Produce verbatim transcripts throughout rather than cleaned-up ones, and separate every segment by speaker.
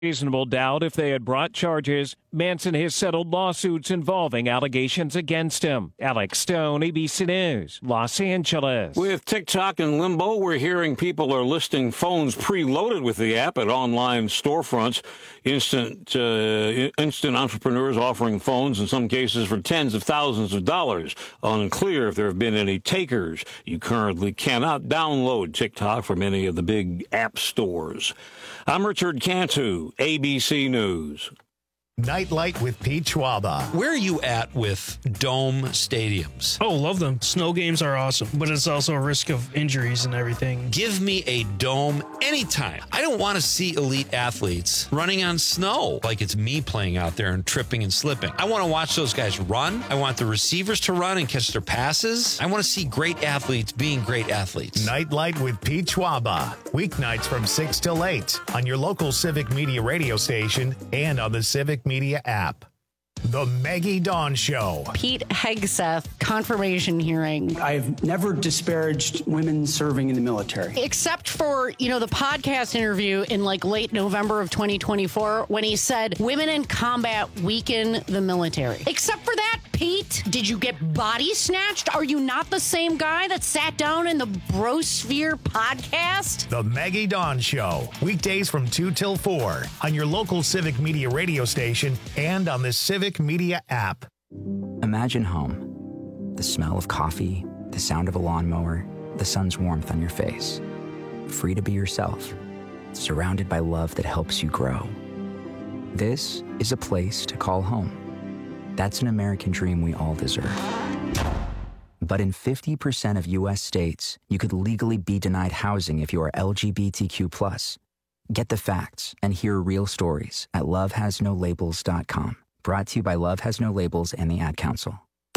Speaker 1: reasonable doubt if they had brought charges. Manson has settled lawsuits involving allegations against him. Alex Stone, A B C News, Los Angeles.
Speaker 2: With TikTok in limbo, we're hearing people are listing phones preloaded with the app at online storefronts. Instant, uh, instant entrepreneurs offering phones, in some cases, for tens of thousands of dollars. Unclear if there have been any takers. You currently cannot download TikTok from any of the big app stores. I'm Richard Cantu, A B C News.
Speaker 3: Nightlight with Pete Schwaba.
Speaker 4: Where are you at with dome stadiums?
Speaker 5: Oh, love them. Snow games are awesome, but it's also a risk of injuries and everything.
Speaker 4: Give me a dome anytime. I don't want to see elite athletes running on snow like it's me playing out there and tripping and slipping. I want to watch those guys run. I want the receivers to run and catch their passes. I want to see great athletes being great athletes.
Speaker 3: Nightlight with Pete Schwaba. Weeknights from six till eight on your local Civic Media radio station and on the Civic Media app. The Maggie Dawn Show.
Speaker 6: Pete Hegseth confirmation hearing.
Speaker 7: I've never disparaged women serving in the military.
Speaker 6: Except for, you know, the podcast interview in like late November of twenty twenty-four when he said women in combat weaken the military. Except for that, Pete, did you get body snatched? Are you not the same guy that sat down in the Brosphere podcast?
Speaker 3: The Maggie Dawn Show. Weekdays from two till four on your local Civic Media radio station and on the Civic Media app.
Speaker 8: Imagine home. The smell of coffee, the sound of a lawnmower, the sun's warmth on your face. Free to be yourself, surrounded by love that helps you grow. This is a place to call home. That's an American dream we all deserve. But in fifty percent of U S states, you could legally be denied housing if you are L G B T Q plus. Get the facts and hear real stories at love has no labels dot com. Brought to you by Love Has No Labels and the Ad Council.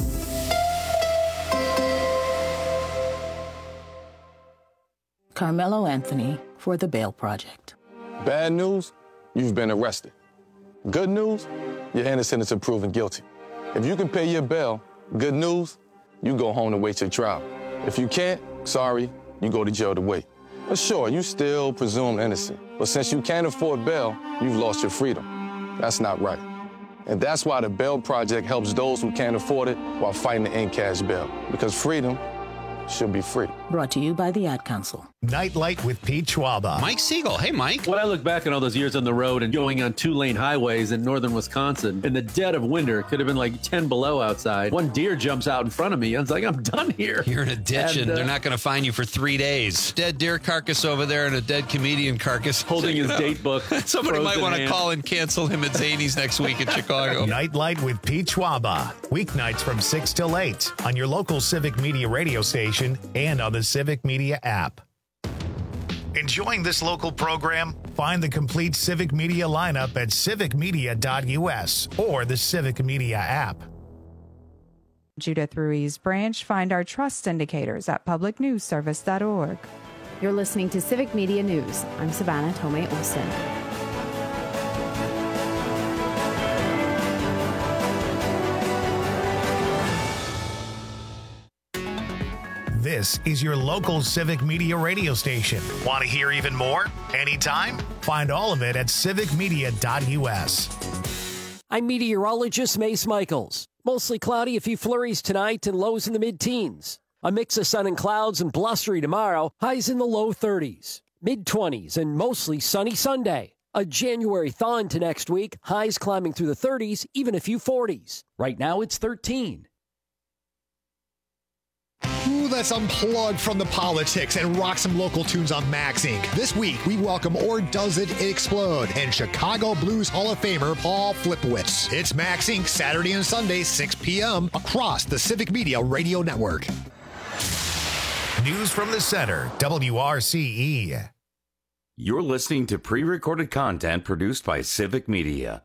Speaker 9: Carmelo Anthony for the Bail Project.
Speaker 10: Bad news, you've been arrested. Good news, you're innocent until proven guilty. If you can pay your bail, good news, you go home to wait your trial. If you can't, sorry, you go to jail to wait. But sure, you still presumed innocent. But since you can't afford bail, you've lost your freedom. That's not right. And that's why the Bail Project helps those who can't afford it while fighting to end cash bail. Because freedom should be free.
Speaker 9: Brought to you by the Ad Council.
Speaker 3: Nightlight with Pete Schwaba.
Speaker 4: Mike Siegel. Hey, Mike.
Speaker 11: When I look back on all those years on the road and going on two-lane highways in northern Wisconsin, in the dead of winter, it could have been like ten below outside. One deer jumps out in front of me. I was like, I'm done here.
Speaker 4: You're in a ditch, and, and uh, they're not going to find you for three days. Dead deer carcass over there and a dead comedian carcass.
Speaker 11: Holding his date book.
Speaker 4: Somebody might want to call and cancel him at Zany's next week in Chicago.
Speaker 3: Nightlight with Pete Schwaba. Weeknights from six till eight on your local Civic Media radio station and on the Civic Media app. Enjoying this local program? Find the complete Civic Media lineup at civic media dot U S or the Civic Media app.
Speaker 12: Judith Ruiz Branch. Find our trust indicators at public news service dot org.
Speaker 13: You're listening to Civic Media News. I'm Savannah Tomei Olsen.
Speaker 3: This is your local Civic Media radio station. Want to hear even more? Anytime? Find all of it at civic media dot U S.
Speaker 14: I'm meteorologist Mace Michaels. Mostly cloudy, a few flurries tonight and lows in the mid-teens. A mix of sun and clouds and blustery tomorrow, highs in the low thirties. Mid-twenties and mostly sunny Sunday. A January thaw into next week, highs climbing through the thirties, even a few forties. Right now it's thirteen.
Speaker 15: Ooh, let's unplug from the politics and rock some local tunes on Max Incorporated. This week, we welcome Or Does It Explode and Chicago Blues Hall of Famer Paul Flipowitz. It's Max Incorporated Saturday and Sunday, six p.m. across the Civic Media Radio Network.
Speaker 3: News from the Center, W R C E.
Speaker 16: You're listening to pre-recorded content produced by Civic Media.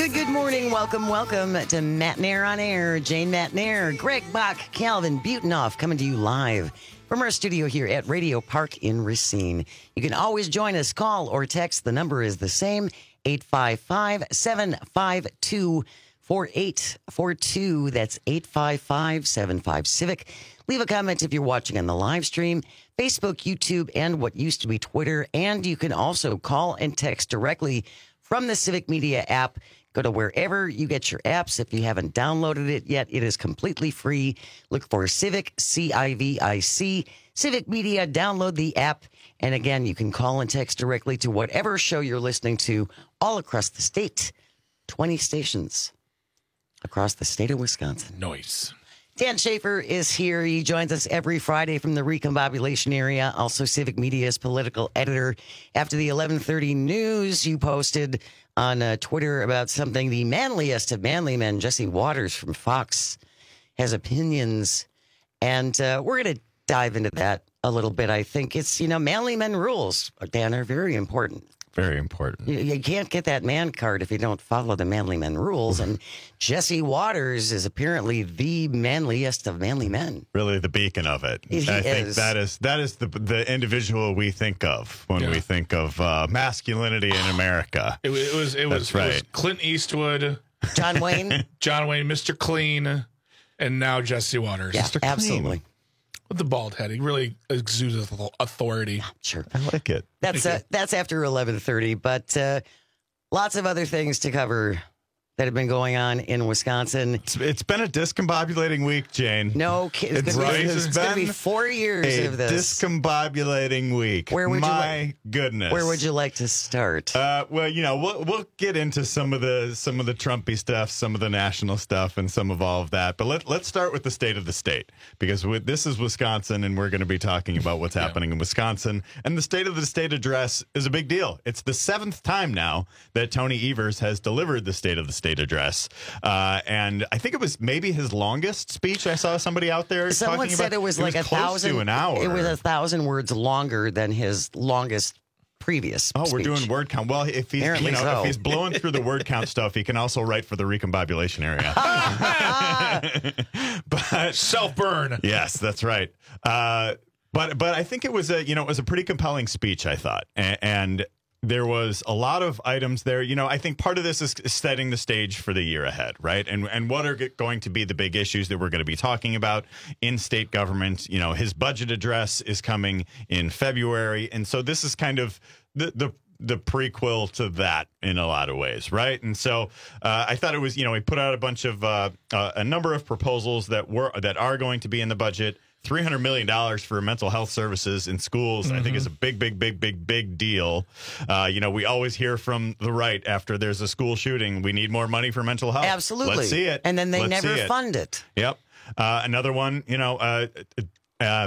Speaker 17: Good, good morning. Welcome, welcome to Matt Nair on Air. Jane Matt Nair, Greg Bach, Calvin Butenhoff coming to you live from our studio here at Radio Park in Racine. You can always join us, call or text. The number is the same, eight five five, seven five two, four eight four two. That's eight five five, seven five, Civic. Leave a comment if you're watching on the live stream, Facebook, YouTube, and what used to be Twitter. And you can also call and text directly from the Civic Media app. Go to wherever you get your apps. If you haven't downloaded it yet, it is completely free. Look for Civic, C I V I C, Civic Media. Download the app. And again, you can call and text directly to whatever show you're listening to all across the state. twenty stations across the state of Wisconsin.
Speaker 18: Nice.
Speaker 17: Dan Schaefer is here. He joins us every Friday from the recombobulation area. Also, Civic Media's political editor. After the eleven thirty news, you posted on uh, Twitter about something. The manliest of manly men, Jesse Waters from Fox, has opinions. And uh, we're going to dive into that a little bit. I think it's, you know, manly men rules, Dan, are very important.
Speaker 19: Very important.
Speaker 17: You, you can't get that man card if you don't follow the manly men rules. And Jesse Waters is apparently the manliest of manly men.
Speaker 19: Really the beacon of it.
Speaker 17: He
Speaker 19: I
Speaker 17: is.
Speaker 19: think that is that is the the individual we think of when
Speaker 18: Yeah.
Speaker 19: we think of uh, masculinity in America.
Speaker 18: It, wa- it was it was,
Speaker 19: That's
Speaker 18: it was
Speaker 19: right.
Speaker 18: Clint Eastwood,
Speaker 17: John Wayne,
Speaker 18: John Wayne, Mister Clean, and now Jesse Waters.
Speaker 17: Yeah,
Speaker 18: Mister Clean.
Speaker 17: absolutely.
Speaker 18: With the bald head, he really exudes author- authority.
Speaker 17: Sure.
Speaker 19: I like it.
Speaker 17: That's uh, that's after eleven thirty, but uh, lots of other things to cover that have been going on in Wisconsin.
Speaker 19: It's, it's been a discombobulating week, Jane.
Speaker 17: No kidding. It's,
Speaker 19: It's
Speaker 17: gonna,
Speaker 19: right.
Speaker 17: be,
Speaker 19: It's
Speaker 17: it's gonna be
Speaker 19: been
Speaker 17: four years
Speaker 19: A
Speaker 17: of this.
Speaker 19: discombobulating week.
Speaker 17: Where would you
Speaker 19: My
Speaker 17: like-
Speaker 19: goodness.
Speaker 17: Where would you like to start?
Speaker 19: Uh, well, you know, we'll we'll get into some of the some of the Trumpy stuff, some of the national stuff, and some of all of that. But let let's start with the state of the state, because with, this is Wisconsin, and we're going to be talking about what's happening in Wisconsin. And the state of the state address is a big deal. It's the seventh time now that Tony Evers has delivered the state of the state address, uh, and I think it was maybe his longest speech. I saw somebody out there.
Speaker 17: Someone
Speaker 19: talking
Speaker 17: said
Speaker 19: about,
Speaker 17: it was like a
Speaker 19: close
Speaker 17: thousand.
Speaker 19: to an hour.
Speaker 17: It was a thousand words longer than his longest previous.
Speaker 19: Oh, we're
Speaker 17: speech.
Speaker 19: doing word count. Well, if he's
Speaker 17: Apparently
Speaker 19: you know
Speaker 17: so.
Speaker 19: if he's blowing through the word count stuff, he can also write for the recombobulation area. But
Speaker 18: self burn.
Speaker 19: Yes, that's right. Uh, but but I think it was a you know it was a pretty compelling speech, I thought, and, and there was a lot of items there. You know, I think part of this is setting the stage for the year ahead, right? And and what are going to be the big issues that we're going to be talking about in state government? You know, his budget address is coming in February, and so this is kind of the the the prequel to that in a lot of ways, right? And so uh, I thought it was, you know, he put out a bunch of uh, uh, a number of proposals that were that are going to be in the budget. three hundred million dollars for mental health services in schools, mm-hmm. I think is a big, big, big, big, big deal. Uh, you know, we always hear from the right after there's a school shooting, we need more money for mental health.
Speaker 17: Absolutely.
Speaker 19: Let's see it.
Speaker 17: And then they
Speaker 19: Let's
Speaker 17: never
Speaker 19: see it.
Speaker 17: fund it.
Speaker 19: Yep. Uh, another one, you know, uh, uh,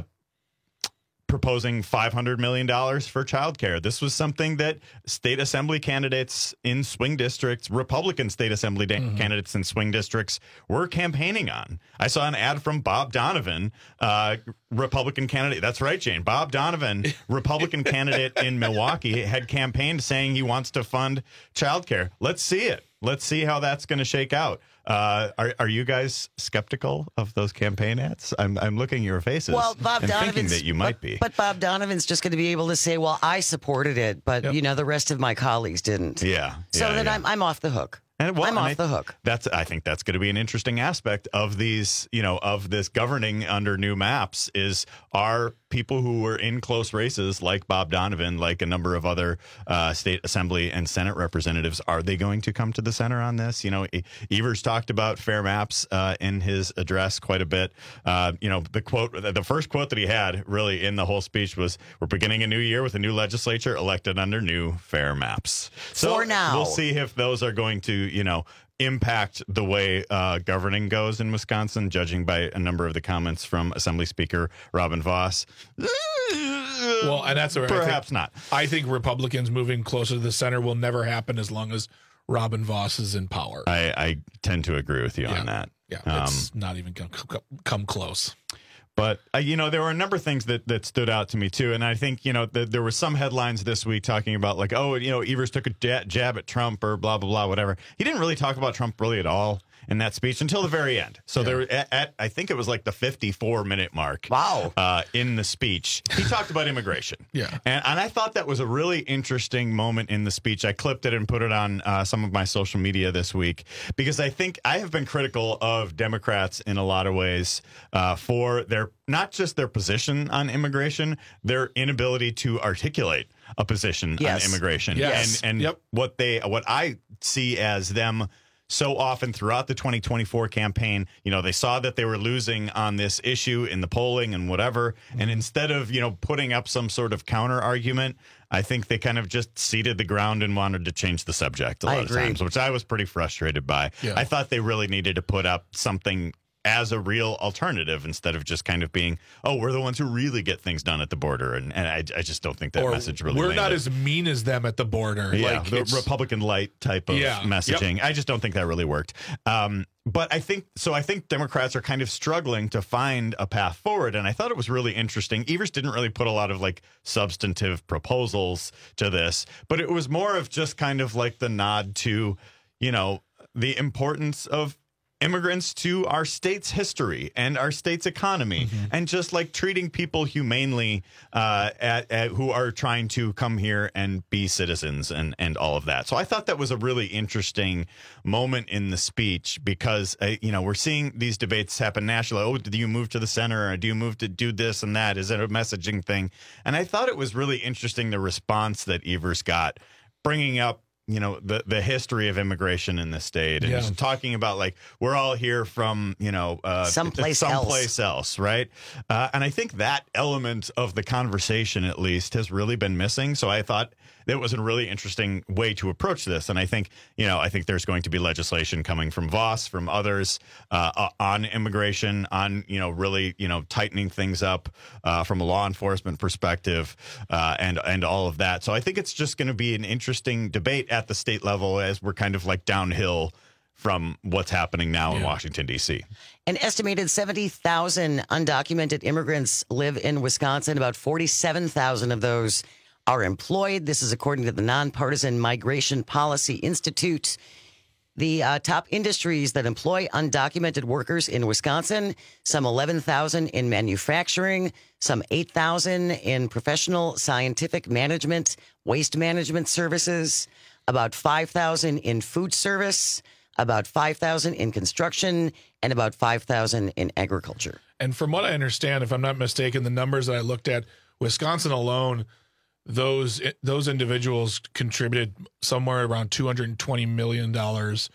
Speaker 19: proposing five hundred million dollars for childcare. This was something that state assembly candidates in swing districts, Republican state assembly da- mm-hmm. candidates in swing districts were campaigning on. I saw an ad from Bob Donovan, uh, Republican candidate. That's right, Jane. Bob Donovan, Republican candidate in Milwaukee, had campaigned saying he wants to fund childcare. Let's see it. Let's see how that's going to shake out. Uh, are are you guys skeptical of those campaign ads? I'm I'm looking at your faces.
Speaker 17: Well, Bob
Speaker 19: and
Speaker 17: Donovan's
Speaker 19: thinking that you might
Speaker 17: but,
Speaker 19: be.
Speaker 17: But Bob Donovan's just going to be able to say, "Well, I supported it, but
Speaker 19: Yep.
Speaker 17: you know, the rest of my colleagues didn't."
Speaker 19: Yeah.
Speaker 17: So
Speaker 19: yeah,
Speaker 17: then
Speaker 19: yeah.
Speaker 17: I'm I'm off the hook.
Speaker 19: And, well,
Speaker 17: I'm
Speaker 19: and
Speaker 17: off
Speaker 19: I-
Speaker 17: the hook.
Speaker 19: That's I think that's going to be an interesting aspect of these, you know, of this governing under new maps is are people who were in close races like Bob Donovan, like a number of other uh, state assembly and Senate representatives, are they going to come to the center on this? You know, E- Evers talked about fair maps uh, in his address quite a bit. Uh, you know, the quote, the first quote that he had really in the whole speech was, "We're beginning a new year with a new legislature elected under new fair maps." So
Speaker 17: For now.
Speaker 19: we'll see if those are going to, you know, impact the way uh, governing goes in Wisconsin, judging by a number of the comments from Assembly Speaker Robin Voss.
Speaker 18: Well, and that's where
Speaker 19: Perhaps
Speaker 18: I think,
Speaker 19: not.
Speaker 18: I think Republicans moving closer to the center will never happen as long as Robin Voss is in power.
Speaker 19: I, I tend to agree with you
Speaker 18: Yeah.
Speaker 19: on that.
Speaker 18: Yeah,
Speaker 19: Um,
Speaker 18: it's not even going to come close.
Speaker 19: But, uh, you know, there were a number of things that, that stood out to me, too. And I think, you know, the, there were some headlines this week talking about, like, oh, you know, Evers took a jab at Trump or blah, blah, blah, whatever. He didn't really talk about Trump really at all in that speech until the very end. So yeah. there, at, at I think it was like the fifty-four minute mark.
Speaker 17: Wow.
Speaker 19: Uh, in the speech, he talked about immigration.
Speaker 18: Yeah.
Speaker 19: And, and I thought that was a really interesting moment in the speech. I clipped it and put it on uh, some of my social media this week because I think I have been critical of Democrats in a lot of ways uh, for their, not just their position on immigration, their inability to articulate a position
Speaker 17: yes.
Speaker 19: on immigration.
Speaker 18: Yes.
Speaker 19: And, and
Speaker 18: yep.
Speaker 19: what they, what I see as them so often throughout the twenty twenty-four campaign, you know, they saw that they were losing on this issue in the polling and whatever. Mm-hmm. And instead of, you know, putting up some sort of counter argument, I think they kind of just ceded the ground and wanted to change the subject a lot
Speaker 17: I
Speaker 19: of
Speaker 17: agree.
Speaker 19: times, which I was pretty frustrated by.
Speaker 18: Yeah.
Speaker 19: I thought they really needed to put up something as a real alternative instead of just kind of being, oh, we're the ones who really get things done at the border. And, and I, I just don't think that
Speaker 18: or
Speaker 19: message really
Speaker 18: we're
Speaker 19: landed.
Speaker 18: not as mean as them at the border.
Speaker 19: Yeah,
Speaker 18: like
Speaker 19: the
Speaker 18: it's,
Speaker 19: Republican light type of
Speaker 18: Yeah.
Speaker 19: messaging.
Speaker 18: Yep.
Speaker 19: I just don't think that really worked. Um, but I think, so I think Democrats are kind of struggling to find a path forward. And I thought it was really interesting. Evers didn't really put a lot of like substantive proposals to this, but it was more of just kind of like the nod to, you know, the importance of immigrants to our state's history and our state's economy, mm-hmm. and just like treating people humanely uh, at, at who are trying to come here and be citizens and, and all of that. So I thought that was a really interesting moment in the speech because, uh, you know, we're seeing these debates happen nationally. Oh, do you move to the center or do you move to do this and that? Is it a messaging thing? And I thought it was really interesting, the response that Evers got, bringing up, you know, the, the history of immigration in the state and
Speaker 18: Yeah.
Speaker 19: just talking about like, we're all here from, you know, uh,
Speaker 17: Someplace
Speaker 19: someplace else, right? Uh, and I think that element of the conversation, at least, has really been missing. So I thought it was a really interesting way to approach this. And I think, you know, I think there's going to be legislation coming from Voss, from others uh, on immigration, on, you know, really, you know, tightening things up uh, from a law enforcement perspective uh, and, and all of that. So I think it's just going to be an interesting debate at the state level as we're kind of like downhill from what's happening now yeah. in Washington, D C.
Speaker 17: An estimated seventy thousand undocumented immigrants live in Wisconsin. About forty-seven thousand of those are employed. This is according to the Nonpartisan Migration Policy Institute. The uh, top industries that employ undocumented workers in Wisconsin, some eleven thousand in manufacturing, some eight thousand in professional scientific management, waste management services, about five thousand in food service, about five thousand in construction, and about five thousand in agriculture.
Speaker 18: And from what I understand, if I'm not mistaken, the numbers that I looked at, Wisconsin alone, those those individuals contributed somewhere around two hundred twenty million dollars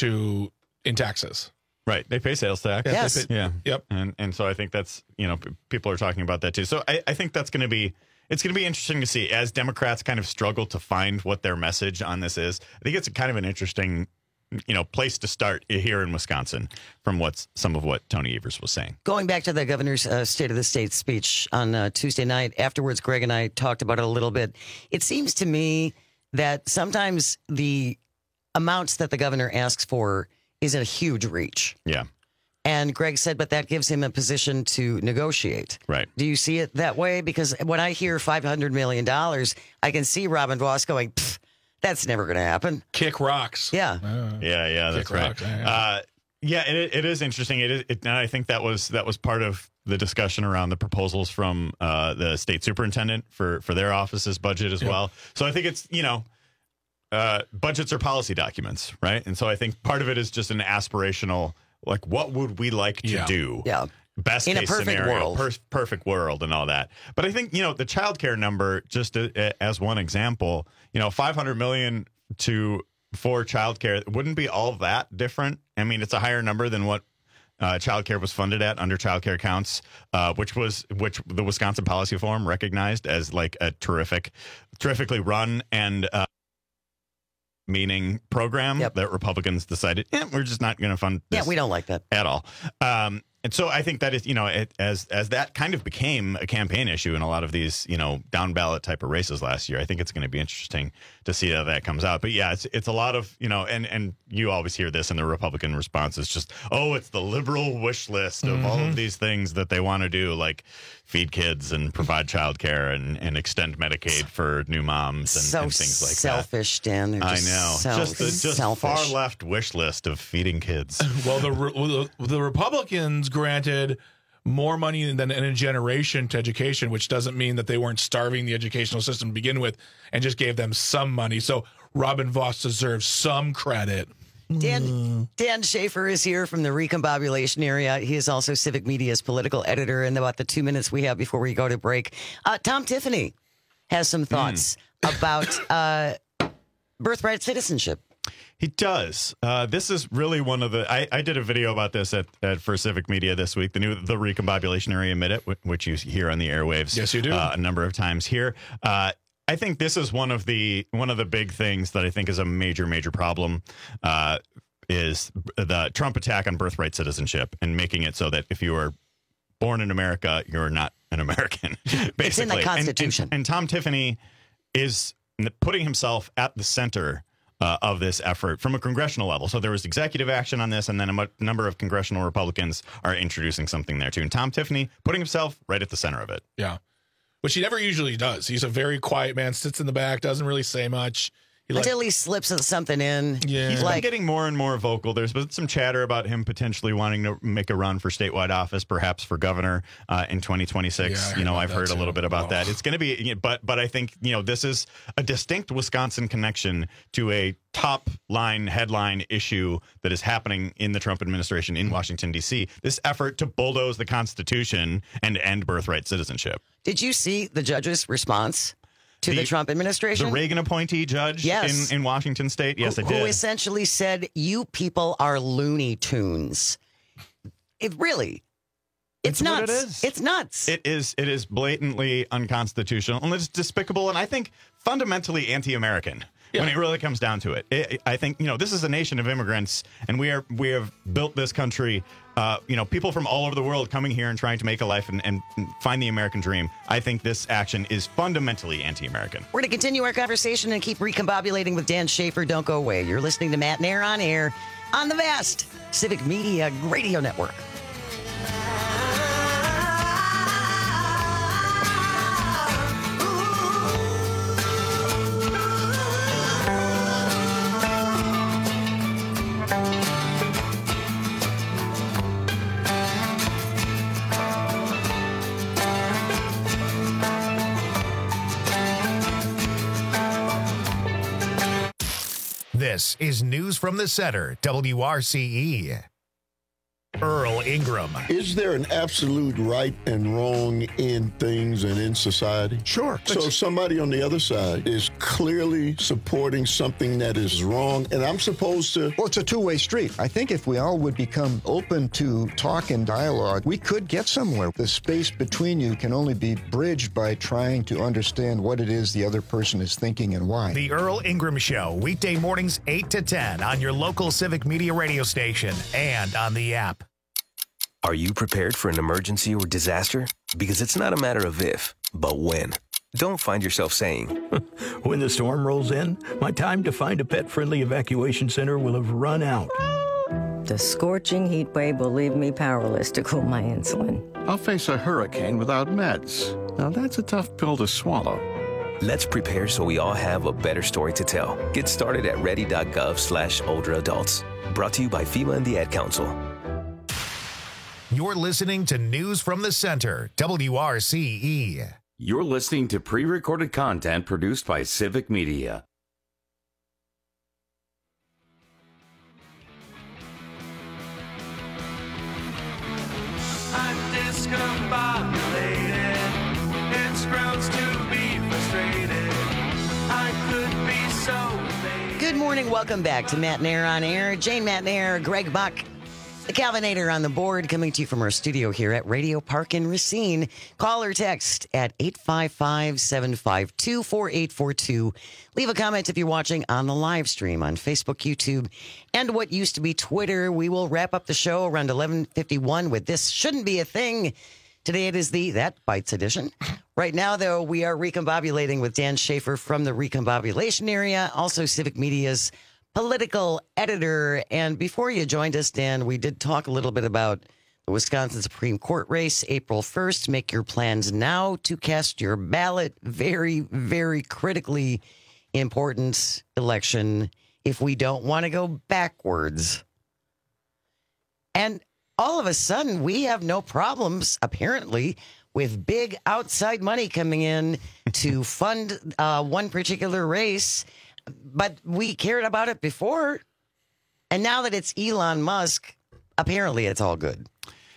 Speaker 18: to in taxes.
Speaker 19: Right. They pay sales tax.
Speaker 17: Yes.
Speaker 19: They pay, yeah.
Speaker 18: Yep.
Speaker 19: And and so I think that's, you know, p- people are talking about that too. So I, I think that's going to be, it's going to be interesting to see as Democrats kind of struggle to find what their message on this is. I think it's kind of an interesting, you know, place to start here in Wisconsin from what's some of what Tony Evers was saying.
Speaker 17: Going back to the governor's uh, State of the State speech on uh, Tuesday night, afterwards, Greg and I talked about it a little bit. It seems to me that sometimes the amounts that the governor asks for is a huge reach.
Speaker 19: Yeah.
Speaker 17: And Greg said, but that gives him a position to negotiate.
Speaker 19: Right.
Speaker 17: Do you see it that way? Because when I hear five hundred million dollars, I can see Robin Voss going, pfft, that's never going to happen.
Speaker 18: Kick rocks.
Speaker 17: Yeah.
Speaker 18: Uh,
Speaker 19: yeah, yeah, that's right.
Speaker 18: Rocks, yeah, yeah.
Speaker 19: Uh, yeah, it, it is interesting. It is, it, and I think that was that was part of the discussion around the proposals from uh, the state superintendent for, for their office's budget as
Speaker 18: yeah.
Speaker 19: well. So I think it's, you know, uh, budgets are policy documents, right? And so I think part of it is just an aspirational, like, what would we like to
Speaker 18: yeah.
Speaker 19: do?
Speaker 17: Yeah.
Speaker 19: Best
Speaker 17: in
Speaker 19: case
Speaker 17: a perfect
Speaker 19: scenario,
Speaker 17: world.
Speaker 19: per- perfect world and all that. But I think, you know, the child care number, just a, a, as one example, you know, five hundred million to for child care wouldn't be all that different. I mean, it's a higher number than what uh, child care was funded at under child care counts, uh, which was which the Wisconsin Policy Forum recognized as like a terrific, terrifically run and uh, meaning program
Speaker 17: yep.
Speaker 19: that Republicans decided, eh, we're just not going to fund this
Speaker 17: yeah, we don't like that
Speaker 19: at all. Um, and so I think that is, you know, it, as as that kind of became a campaign issue in a lot of these, you know, down ballot type of races last year. I think it's going to be interesting to see how that comes out. But yeah, it's it's a lot of, you know, and and you always hear this in the Republican response. It's just, oh, it's the liberal wish list of mm-hmm. all of these things that they want to do, like feed kids and provide child care and, and extend Medicaid for new moms and,
Speaker 17: so
Speaker 19: and things like
Speaker 17: selfish,
Speaker 19: that.
Speaker 17: Dan.
Speaker 19: I know.
Speaker 17: So
Speaker 19: just the just
Speaker 17: selfish.
Speaker 19: far left wish list of feeding kids.
Speaker 18: Well, the the Republicans granted more money than in a generation to education, which doesn't mean that they weren't starving the educational system to begin with, and just gave them some money. So Robin Vos deserves some credit.
Speaker 17: Dan Dan Schaefer is here from the Recombobulation area. He is also Civic Media's political editor. In about the two minutes we have before we go to break, uh, Tom Tiffany has some thoughts mm. about uh, birthright citizenship.
Speaker 19: He does. Uh, this is really one of the. I, I did a video about this at, at for Civic Media this week. The new the Recombobulation Area Minute, which you hear on the airwaves.
Speaker 18: Yes, you do
Speaker 19: uh, a number of times here. Uh, I think this is one of the one of the big things that I think is a major, major problem uh, is the Trump attack on birthright citizenship and making it so that if you are born in America, you're not an American. Basically,
Speaker 17: it's in the Constitution.
Speaker 19: And, and, and Tom Tiffany is putting himself at the center uh, of this effort from a congressional level. So there was executive action on this, and then a m- number of congressional Republicans are introducing something there too. And Tom Tiffany putting himself right at the center of it.
Speaker 18: Yeah. Which he never usually does. He's a very quiet man, sits in the back, doesn't really say much. He
Speaker 17: Until
Speaker 18: like,
Speaker 17: he slips something in.
Speaker 19: Yeah. He's
Speaker 17: like,
Speaker 19: been getting more and more vocal. There's been some chatter about him potentially wanting to make a run for statewide office, perhaps for governor uh, in twenty twenty-six.
Speaker 18: Yeah,
Speaker 19: you know, I've heard
Speaker 18: too.
Speaker 19: a little bit about
Speaker 18: oh.
Speaker 19: that. It's going to be, but but I think, you know, this is a distinct Wisconsin connection to a top line headline issue that is happening in the Trump administration in Washington, D C. This effort to bulldoze the Constitution and end birthright citizenship.
Speaker 17: Did you see the judge's response to the, the Trump administration?
Speaker 19: The Reagan appointee judge
Speaker 17: yes.
Speaker 19: in, in Washington State? Yes,
Speaker 17: who,
Speaker 19: I did.
Speaker 17: Who essentially said, you people are Looney Tunes. It really, it's,
Speaker 19: it's
Speaker 17: nuts.
Speaker 19: What it is.
Speaker 17: It's nuts.
Speaker 19: It is, it is blatantly unconstitutional, and it's despicable, and I think fundamentally anti-American. Yeah. When it really comes down to it. it, I think, you know, this is a nation of immigrants, and we are we have built this country, uh, you know, people from all over the world coming here and trying to make a life and, and find the American dream. I think this action is fundamentally anti-American.
Speaker 17: We're going to continue our conversation and keep recombobulating with Dan Schaefer. Don't go away. You're listening to Matt Nair on Air on the Vast Civic Media Radio Network.
Speaker 3: This is News from the Center, W R C E. Earl Ingram.
Speaker 20: Is there an absolute right and wrong in things and in society?
Speaker 21: Sure.
Speaker 20: So somebody on the other side is clearly supporting something that is wrong, and I'm supposed to...
Speaker 21: Well, it's a two-way street. I think if we all would become open to talk and dialogue, we could get somewhere. The space between you can only be bridged by trying to understand what it is the other person is thinking and why.
Speaker 3: The Earl Ingram Show, weekday mornings eight to ten on your local Civic Media radio station and on the app.
Speaker 22: Are you prepared for an emergency or disaster? Because it's not a matter of if, but when. Don't find yourself saying,
Speaker 23: when the storm rolls in, my time to find a pet-friendly evacuation center will have run out.
Speaker 24: The scorching heat wave will leave me powerless to cool my insulin.
Speaker 25: I'll face a hurricane without meds. Now that's a tough pill to swallow.
Speaker 22: Let's prepare so we all have a better story to tell. Get started at ready.gov slash older adults. Brought to you by FEMA and the Ad Council.
Speaker 3: You're listening to News from the Center, W R C E.
Speaker 16: You're listening to pre-recorded content produced by Civic Media.
Speaker 26: I'm discombobulated. It's grounds to be frustrated. I could be so late.
Speaker 17: Good morning. Welcome back to Matt Nair on Air. Jane Matt Nair, Greg Buck, The Calvinator on the board, coming to you from our studio here at Radio Park in Racine. Call or text at eight five five, seven five two, four eight four two. Leave a comment if you're watching on the live stream on Facebook, YouTube, and what used to be Twitter. We will wrap up the show around eleven fifty-one with This Shouldn't Be a Thing. Today it is the That Bites edition. Right now, though, we are recombobulating with Dan Schaefer from the Recombobulation Area, also Civic Media's political editor. And before you joined us, Dan, we did talk a little bit about the Wisconsin Supreme Court race, April first. Make your plans now to cast your ballot. Very, very critically important election if we don't want to go backwards. And all of a sudden, we have no problems, apparently, with big outside money coming in to fund uh, one particular race. But we cared about it before. And now that it's Elon Musk, apparently it's all good.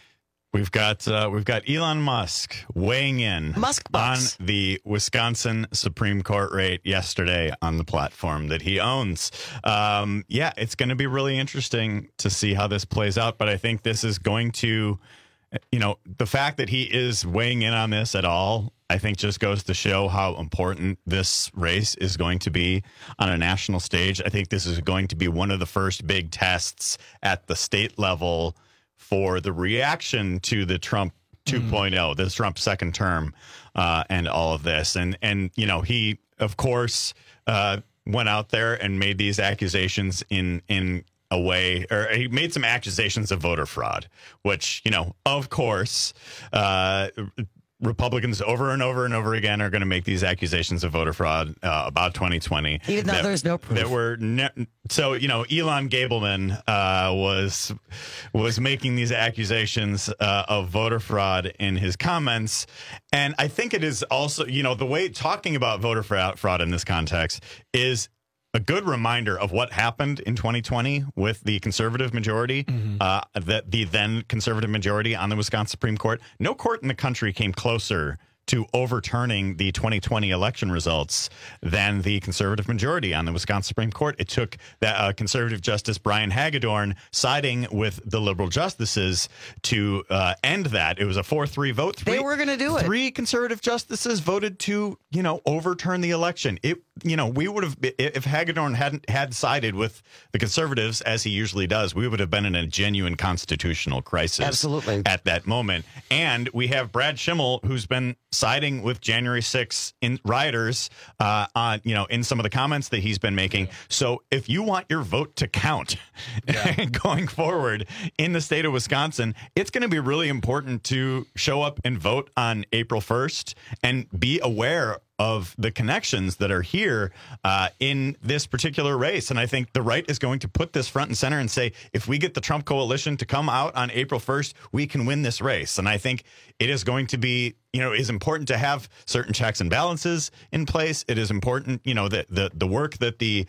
Speaker 19: We've got uh, we've got Elon Musk weighing in
Speaker 17: Musk
Speaker 19: on
Speaker 17: bucks.
Speaker 19: the Wisconsin Supreme Court race yesterday on the platform that he owns. Um, yeah, it's going to be really interesting to see how this plays out. But I think this is going to, you know, the fact that he is weighing in on this at all, I think just goes to show how important this race is going to be on a national stage. I think this is going to be one of the first big tests at the state level for the reaction to the Trump two point oh, the Trump second term, uh, and all of this. And, and you know, he, of course, uh, went out there and made these accusations in in a way, or he made some accusations of voter fraud, which, you know, of course, uh, Republicans over and over and over again are going to make these accusations of voter fraud uh, about twenty twenty.
Speaker 17: Even though
Speaker 19: that,
Speaker 17: there's no proof.
Speaker 19: That were ne- so, you know, Elon Gableman uh, was was making these accusations uh, of voter fraud in his comments. And I think it is also, you know, the way talking about voter fra- fraud in this context is a good reminder of what happened in twenty twenty with the conservative majority, mm-hmm. uh, that the then conservative majority on the Wisconsin Supreme Court. No court in the country came closer to overturning the twenty twenty election results than the conservative majority on the Wisconsin Supreme Court. It took that uh, conservative Justice Brian Hagedorn siding with the liberal justices to uh, end that. It was a four three vote. Three,
Speaker 17: they were going to do it.
Speaker 19: Three conservative justices voted to, you know, overturn the election. It, you know, we would have, if Hagedorn hadn't had sided with the conservatives, as he usually does, we would have been in a genuine constitutional crisis.
Speaker 17: Absolutely.
Speaker 19: At that moment. And we have Brad Schimmel, who's been siding with January sixth in rioters uh, on, you know, in some of the comments that he's been making. So if you want your vote to count yeah. going forward in the state of Wisconsin, it's going to be really important to show up and vote on April first and be aware of the connections that are here uh, in this particular race. And I think the right is going to put this front and center and say, if we get the Trump coalition to come out on April first, we can win this race. And I think it is going to be, you know, is important to have certain checks and balances in place. It is important, you know, that the, the work that the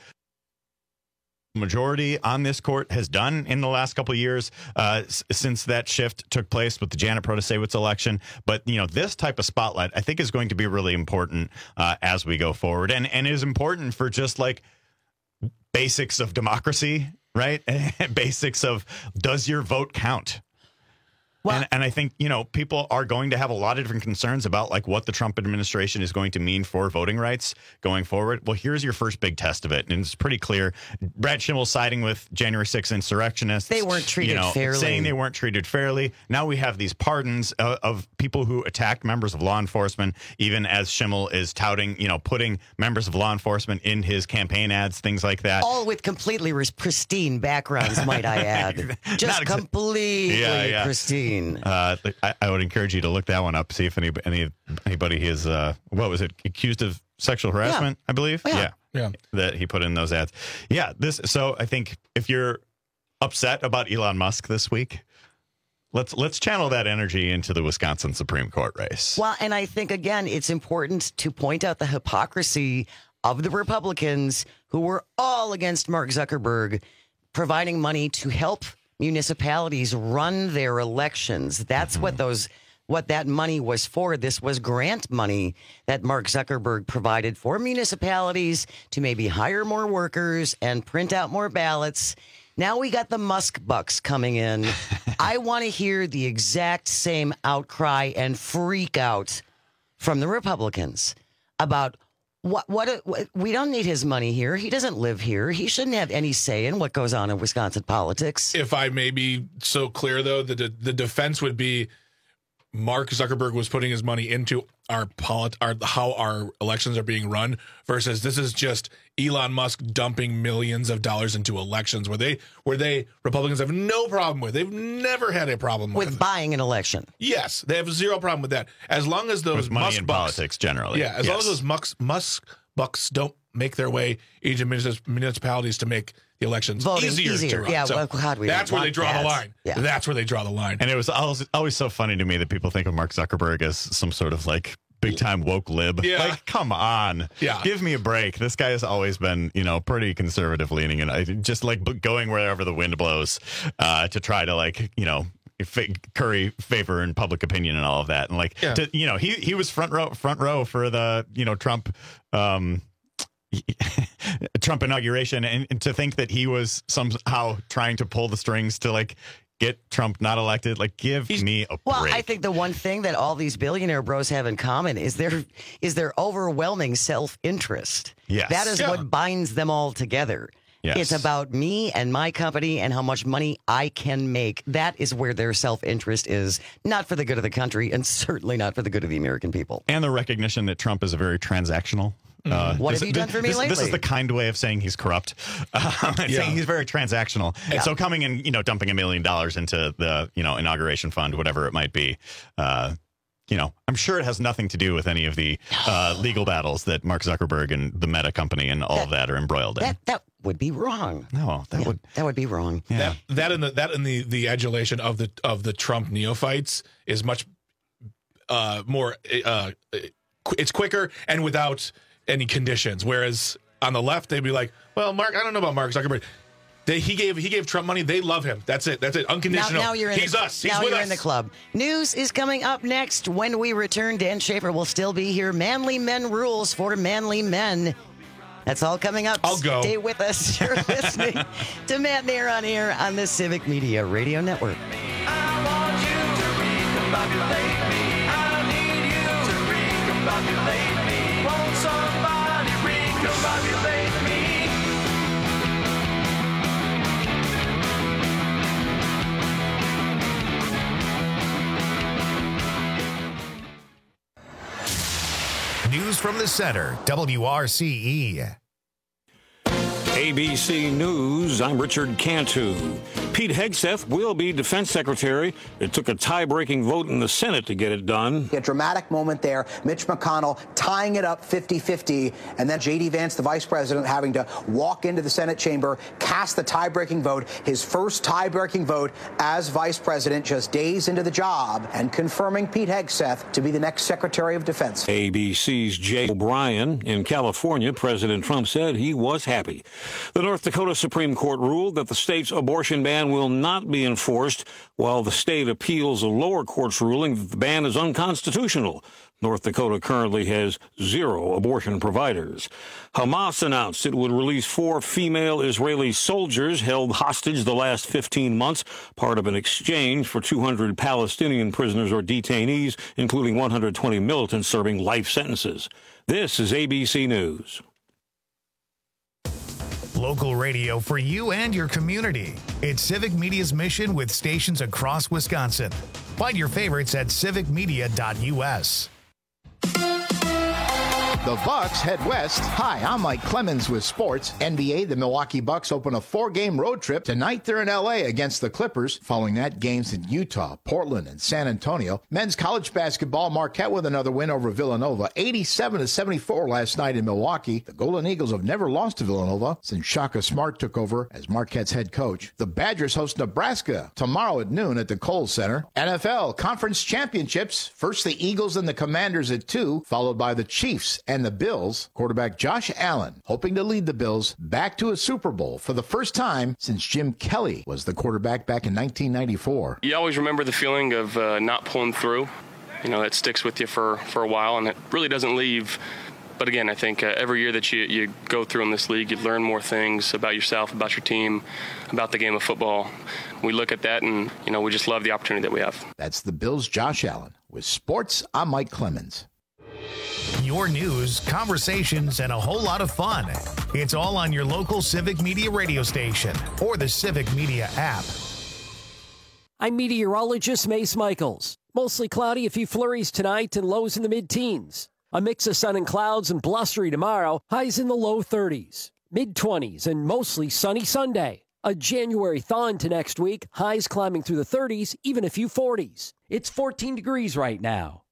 Speaker 19: majority on this court has done in the last couple of years uh, s- since that shift took place with the Janet Protasewicz election. But, you know, this type of spotlight, I think, is going to be really important uh, as we go forward, and, and is important for just like basics of democracy, right? Basics of, does your vote count? Well, and, and I think, you know, people are going to have a lot of different concerns about like what the Trump administration is going to mean for voting rights going forward. Well, here's your first big test of it. And it's pretty clear. Brad Schimmel siding with January sixth insurrectionists.
Speaker 17: They weren't treated
Speaker 19: you know,
Speaker 17: fairly.
Speaker 19: Saying they weren't treated fairly. Now we have these pardons of, of people who attacked members of law enforcement, even as Schimmel is touting, you know, putting members of law enforcement in his campaign ads, things like that.
Speaker 17: All with completely pristine backgrounds, might I add. Just exa- completely yeah, yeah. pristine.
Speaker 19: Uh, I, I would encourage you to look that one up, see if any, any anybody is, uh, what was it, accused of sexual harassment, yeah. I believe?
Speaker 17: Yeah.
Speaker 19: yeah.
Speaker 18: Yeah.
Speaker 19: That he put in those ads. Yeah. This. So I think if you're upset about Elon Musk this week, let's let's channel that energy into the Wisconsin Supreme Court race.
Speaker 17: Well, and I think, again, it's important to point out the hypocrisy of the Republicans who were all against Mark Zuckerberg providing money to help municipalities run their elections. That's mm-hmm. what those what that money was for. This was grant money that Mark Zuckerberg provided for municipalities to maybe hire more workers and print out more ballots. Now we got the Musk bucks coming in. I want to hear the exact same outcry and freak out from the Republicans about what, what, what, we don't need his money here. He doesn't live here. He shouldn't have any say in what goes on in Wisconsin politics.
Speaker 18: If I may be so clear, though, the, the defense would be Mark Zuckerberg was putting his money into our polit- our how our elections are being run versus this is just Elon Musk dumping millions of dollars into elections where they where they Republicans have no problem with. They've never had a problem with,
Speaker 17: with buying an election.
Speaker 18: Yes, they have zero problem with that. As long as those
Speaker 19: with money
Speaker 18: Musk
Speaker 19: in
Speaker 18: bucks,
Speaker 19: politics generally.
Speaker 18: Yeah, as
Speaker 19: yes.
Speaker 18: long as those Musk, Musk bucks don't make their way into municipalities to make the elections
Speaker 17: Voting
Speaker 18: easier,
Speaker 17: easier.
Speaker 18: to run.
Speaker 17: Yeah,
Speaker 18: so
Speaker 17: well, God, we
Speaker 18: that's
Speaker 17: don't
Speaker 18: where they
Speaker 17: want
Speaker 18: draw
Speaker 17: that.
Speaker 18: the line.
Speaker 17: Yeah.
Speaker 18: That's where they draw the line.
Speaker 19: And it was always, always so funny to me that people think of Mark Zuckerberg as some sort of like big time woke lib.
Speaker 18: Yeah.
Speaker 19: Like, come on.
Speaker 18: Yeah.
Speaker 19: Give me a break. This guy has always been, you know, pretty conservative leaning and I just like going wherever the wind blows uh, to try to like, you know, curry favor in public opinion and all of that. And like,
Speaker 18: Yeah.
Speaker 19: to, you know, he, he was front row, front row for the, you know, Trump, um, Trump inauguration, and, and to think that he was somehow trying to pull the strings to like get Trump not elected, like give me a
Speaker 17: Well,
Speaker 19: break.
Speaker 17: I think the one thing that all these billionaire bros have in common is their is their overwhelming self-interest.
Speaker 19: Yes.
Speaker 17: That is
Speaker 19: Yeah.
Speaker 17: what binds them all together.
Speaker 19: Yes.
Speaker 17: It's about me and my company and how much money I can make. That is where their self-interest is, not for the good of the country and certainly not for the good of the American people.
Speaker 19: And the recognition that Trump is a very transactional. Uh,
Speaker 17: What
Speaker 19: this,
Speaker 17: have you done for me
Speaker 19: this, This
Speaker 17: lately?
Speaker 19: is the kind way of saying he's corrupt. Um, and
Speaker 18: Yeah.
Speaker 19: saying he's very transactional.
Speaker 17: Yeah.
Speaker 19: And so coming and, you know, dumping a million dollars into the, you know, inauguration fund, whatever it might be, uh, you know, I'm sure it has nothing to do with any of the uh, legal battles that Mark Zuckerberg and the Meta company and all
Speaker 17: That-
Speaker 19: of that are embroiled in.
Speaker 17: That that would be wrong.
Speaker 19: No, that
Speaker 17: Yeah,
Speaker 19: would.
Speaker 17: that would be wrong.
Speaker 19: Yeah.
Speaker 18: That that and the that and the the adulation of the of the Trump neophytes is much uh, more. Uh, qu- it's quicker and without any conditions. Whereas on the left, they'd be like, "Well, Mark, I don't know about Mark Zuckerberg. They, he gave he gave Trump money. They love him. That's it. That's it.
Speaker 17: Now,
Speaker 18: Unconditional.
Speaker 17: now you're in
Speaker 18: He's
Speaker 17: the,
Speaker 18: us. He's
Speaker 17: now
Speaker 18: with
Speaker 17: you're
Speaker 18: us.
Speaker 17: in the club. News is coming up next. When we return, Dan Schaefer will still be here. Manly Men rules for manly men. That's all coming up.
Speaker 18: I'll go.
Speaker 17: Stay with us. You're listening to Matt Nair on air on the Civic Media Radio Network.
Speaker 26: I want you to recombobulate me. I need you to recombobulate me. Won't somebody recombobulate me?
Speaker 3: News from the center, W R C E.
Speaker 1: A B C News, I'm Richard Cantu. Pete Hegseth will be defense secretary. It took a tie-breaking vote in the Senate to get it done.
Speaker 2: A dramatic moment there. Mitch McConnell tying it up fifty-fifty, and then J D Vance, the vice president, having to walk into the Senate chamber, cast the tie-breaking vote, his first tie-breaking vote as vice president just days into the job, and confirming Pete Hegseth to be the next secretary of defense.
Speaker 1: A B C's Jay O'Brien. In California, President Trump said he was happy. The North Dakota Supreme Court ruled that the state's abortion ban will not be enforced while the state appeals a lower court's ruling that the ban is unconstitutional. North Dakota currently has zero abortion providers. Hamas announced it would release four female Israeli soldiers held hostage the last fifteen months, part of an exchange for two hundred Palestinian prisoners or detainees, including one hundred twenty militants serving life sentences. This is A B C News.
Speaker 3: Local radio for you and your community. It's Civic Media's mission with stations across Wisconsin. Find your favorites at civic media dot U S.
Speaker 5: The Bucks head west. Hi, I'm Mike Clemens with sports. N B A, the Milwaukee Bucks open a four-game road trip. Tonight they're in L A against the Clippers. Following that, games in Utah, Portland, and San Antonio. Men's college basketball, Marquette with another win over Villanova. eighty-seven to seventy-four last night in Milwaukee. The Golden Eagles have never lost to Villanova since Shaka Smart took over as Marquette's head coach. The Badgers host Nebraska tomorrow at noon at the Kohl's Center. N F L Conference Championships. First the Eagles and the Commanders at two, followed by the Chiefs and the Bills. Quarterback Josh Allen hoping to lead the Bills back to a Super Bowl for the first time since Jim Kelly was the quarterback back in nineteen ninety-four.
Speaker 6: You always remember the feeling of uh, not pulling through. You know, that sticks with you for, for a while, and it really doesn't leave but again, I think uh, every year that you, you go through in this league, you learn more things about yourself, about your team, about the game of football. We look at that, and you know, we just love the opportunity that we have.
Speaker 5: That's the Bills' Josh Allen. With sports, I'm Mike Clemens.
Speaker 3: Your news, conversations, and a whole lot of fun. It's all on your local Civic Media radio station or the Civic Media app.
Speaker 14: I'm meteorologist Mace Michaels. Mostly cloudy, a few flurries tonight and lows in the mid-teens. A mix of sun and clouds and blustery tomorrow, highs in the low thirties. Mid-twenties and mostly sunny Sunday. A January thaw into next week, highs climbing through the thirties, even a few forties. It's fourteen degrees right now.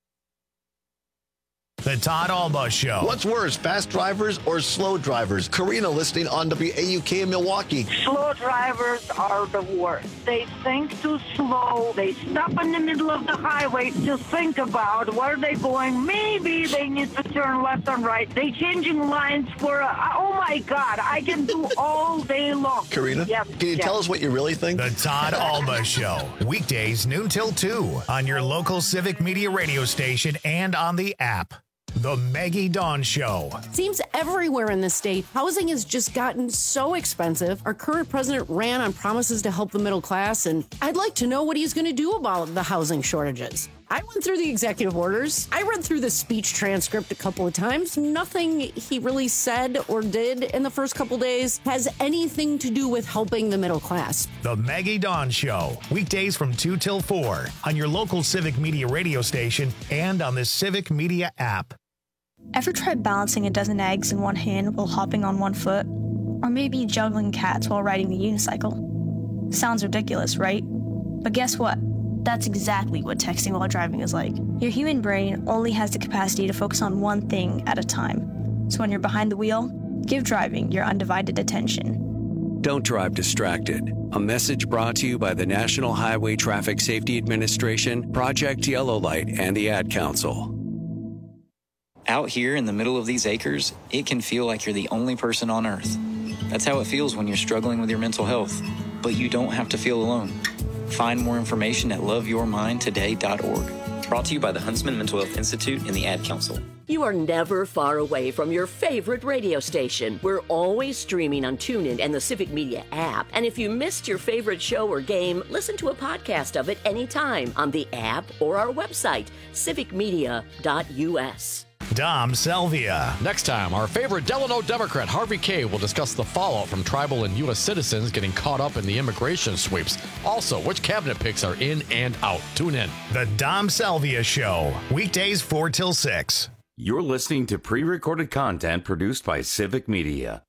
Speaker 3: The Todd Alba Show.
Speaker 7: What's worse, fast drivers or slow drivers? Karina listening on W A U K in Milwaukee.
Speaker 8: Slow drivers are the worst. They think too slow. They stop in the middle of the highway to think about where they're going. Maybe they need to turn left and right. They changing lines for, a, oh my God, I can do all day long.
Speaker 7: Karina,
Speaker 8: yes,
Speaker 7: can you
Speaker 8: yes.
Speaker 7: tell us what you really think?
Speaker 3: The Todd Alba Show. Weekdays noon till two on your local Civic Media radio station and on the app. The Maggie Dawn Show.
Speaker 9: Seems everywhere in the state, housing has just gotten so expensive. Our current president ran on promises to help the middle class, and I'd like to know what he's going to do about the housing shortages. I went through the executive orders. I read through the speech transcript a couple of times. Nothing he really said or did in the first couple days has anything to do with helping the middle class.
Speaker 3: The Maggie Dawn Show. Weekdays from two till four on your local Civic Media radio station and on the Civic Media app.
Speaker 10: Ever tried balancing a dozen eggs in one hand while hopping on one foot? Or maybe juggling cats while riding the unicycle? Sounds ridiculous, right? But guess what? That's exactly what texting while driving is like. Your human brain only has the capacity to focus on one thing at a time. So when you're behind the wheel, give driving your undivided attention.
Speaker 11: Don't drive distracted. A message brought to you by the National Highway Traffic Safety Administration, Project Yellow Light, and the Ad Council.
Speaker 27: Out here in the middle of these acres, it can feel like you're the only person on earth. That's how it feels when you're struggling with your mental health. But you don't have to feel alone. Find more information at love your mind today dot org. Brought to you by the Huntsman Mental Health Institute and the Ad Council.
Speaker 28: You are never far away from your favorite radio station. We're always streaming on TuneIn and the Civic Media app. And if you missed your favorite show or game, listen to a podcast of it anytime on the app or our website, civic media dot u s.
Speaker 3: Dom Salvia.
Speaker 29: Next time, our favorite Delano Democrat, Harvey Kaye, will discuss the fallout from tribal and U S citizens getting caught up in the immigration sweeps. Also, which cabinet picks are in and out. Tune in.
Speaker 3: The Dom Salvia Show. Weekdays four till six.
Speaker 16: You're listening to pre-recorded content produced by Civic Media.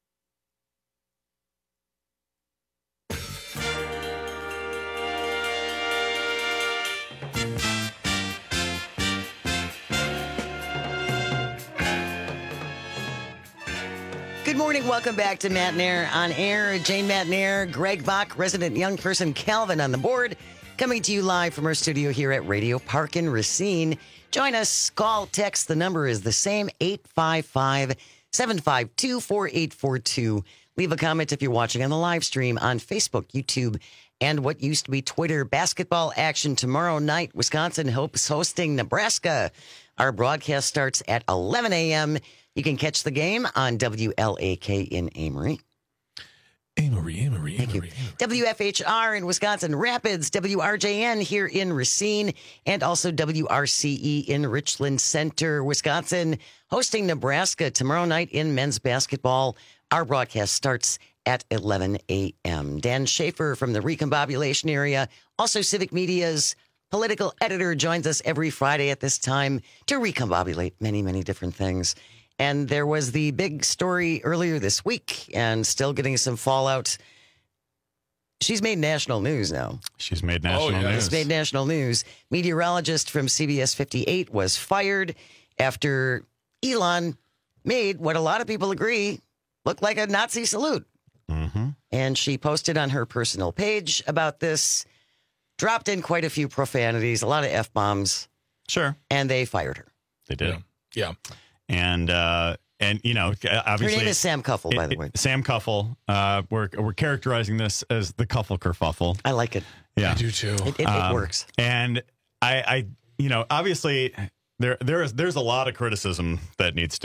Speaker 17: Good morning. Welcome back to Matt Nair on air. Jane Matt Nair, Greg Bach, resident young person Calvin on the board, coming to you live from our studio here at Radio Park in Racine. Join us. Call, text. The number is the same, eight five five, seven five two, four eight four two. Leave a comment if you're watching on the live stream on Facebook, YouTube, and what used to be Twitter. Basketball action tomorrow night. Wisconsin hopes hosting Nebraska. Our broadcast starts at eleven a.m. You can catch the game on W L A K in Amory.
Speaker 18: Amory, Amory,
Speaker 17: Thank
Speaker 18: Amory.
Speaker 17: you. W F H R in Wisconsin Rapids, W R J N here in Racine, and also W R C E in Richland Center, Wisconsin, hosting Nebraska tomorrow night in men's basketball. Our broadcast starts at eleven a.m. Dan Schaefer from the Recombobulation area, also Civic Media's political editor, joins us every Friday at this time to recombobulate many, many different things. And there was the big story earlier this week and still getting some fallout. She's made national news now.
Speaker 19: She's made national
Speaker 18: Oh, yeah.
Speaker 19: news.
Speaker 17: She's made national news. Meteorologist from C B S fifty-eight was fired after Elon made what a lot of people agree looked like a Nazi salute.
Speaker 19: Mm-hmm.
Speaker 17: And she posted on her personal page about this, dropped in quite a few profanities, a lot of F-bombs.
Speaker 19: Sure.
Speaker 17: And they fired her.
Speaker 19: They did.
Speaker 18: Yeah.
Speaker 19: And, uh, and you know, obviously.
Speaker 17: Her name is Sam Cuffle, by the way.
Speaker 19: Sam Cuffle. Uh, we're, we're characterizing this as the Cuffle kerfuffle.
Speaker 17: I like it.
Speaker 19: Yeah.
Speaker 18: I do too.
Speaker 17: It, it,
Speaker 19: Um,
Speaker 17: it works.
Speaker 19: And I, I, you know, obviously there, there is, there's a lot of criticism that needs to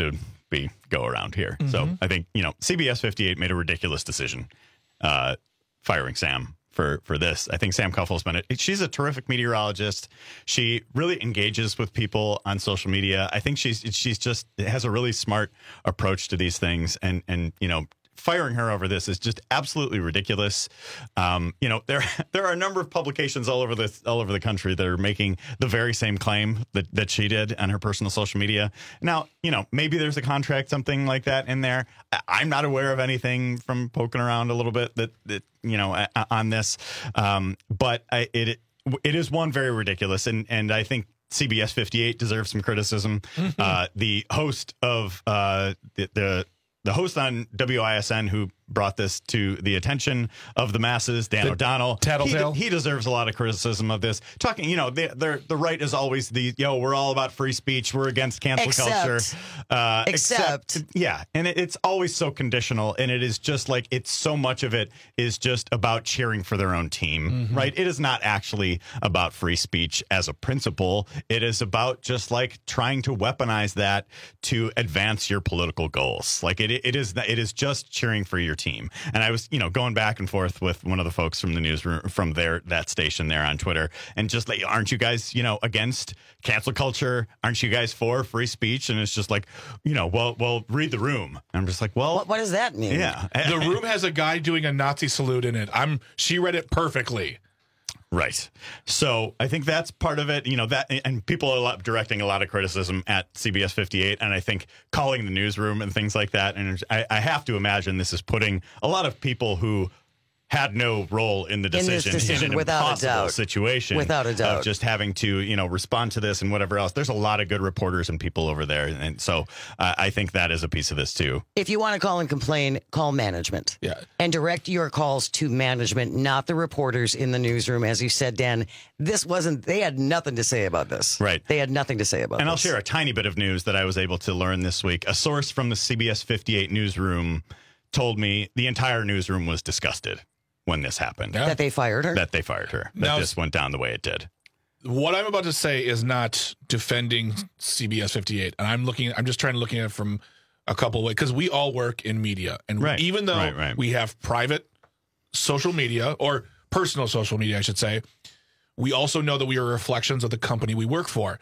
Speaker 19: be go around here.
Speaker 18: Mm-hmm.
Speaker 19: So I think, you know, C B S fifty-eight made a ridiculous decision uh, firing Sam for for this. I think Sam Kuffel's been a, she's a terrific meteorologist. She really engages with people on social media. I think she's she's just has a really smart approach to these things, and and you know, firing her over this is just absolutely ridiculous. Um, you know, there there are a number of publications all over the all over the country that are making the very same claim that, that she did on her personal social media. Now, you know, maybe there's a contract, something like that in there. I, I'm not aware of anything from poking around a little bit that, that you know, a, on this. Um, but I, it it is one very ridiculous, and and I think C B S fifty-eight deserves some criticism. Mm-hmm. Uh, the host of uh, the, the The host on W I S N who brought this to the attention of the masses, Dan
Speaker 18: the
Speaker 19: O'Donnell,
Speaker 18: Tattletale.
Speaker 19: He, he deserves a lot of criticism of this. Talking, you know, the the right is always the, yo, we're all about free speech. We're against cancel
Speaker 17: Except,
Speaker 19: culture. Uh,
Speaker 17: except.
Speaker 19: except, yeah. And it, it's always so conditional. And it is just like, it's so much of it is just about cheering for their own team, mm-hmm. right? It is not actually about free speech as a principle. It is about just like trying to weaponize that to advance your political goals. Like it, it is, it is just cheering for your team. And I was, you know, going back and forth with one of the folks from the newsroom, from their, that station there on Twitter, and just like, aren't you guys, you know, against cancel culture? Aren't you guys for free speech? And it's just like, you know, well, well, read the room. And I'm just like, well,
Speaker 17: what, what does that mean?
Speaker 19: Yeah.
Speaker 18: The Room has a guy doing a Nazi salute in it. I'm, she read it perfectly.
Speaker 19: Right. So I think that's part of it, you know, that, and people are a lot, directing a lot of criticism at C B S fifty-eight, and I think calling the newsroom and things like that. And I, I have to imagine this is putting a lot of people who had no role in the decision in,
Speaker 17: this decision,
Speaker 19: in an
Speaker 17: without
Speaker 19: impossible
Speaker 17: a doubt.
Speaker 19: situation.
Speaker 17: Without a doubt.
Speaker 19: Of just having to, you know, respond to this and whatever else. There's a lot of good reporters and people over there. And so uh, I think that is a piece of this too.
Speaker 17: If you want to call and complain, call management.
Speaker 18: Yeah.
Speaker 17: And direct your calls to management, not the reporters in the newsroom. As you said, Dan, this wasn't, they had nothing to say about this.
Speaker 19: Right.
Speaker 17: They had nothing to say about
Speaker 19: and
Speaker 17: this.
Speaker 19: I'll share a tiny bit of news that I was able to learn this week. A source from the C B S fifty-eight newsroom told me the entire newsroom was disgusted when this happened.
Speaker 17: Yeah. That they fired her?
Speaker 19: That they fired her. That
Speaker 18: Now,
Speaker 19: this went down the way it did.
Speaker 18: What I'm about to say is not defending C B S fifty-eight. And I'm looking, I'm just trying to look at it from a couple of ways, because we all work in media. And
Speaker 19: Right.
Speaker 18: even though
Speaker 19: Right, right.
Speaker 18: we have private social media, or personal social media, I should say, we also know that we are reflections of the company we work for.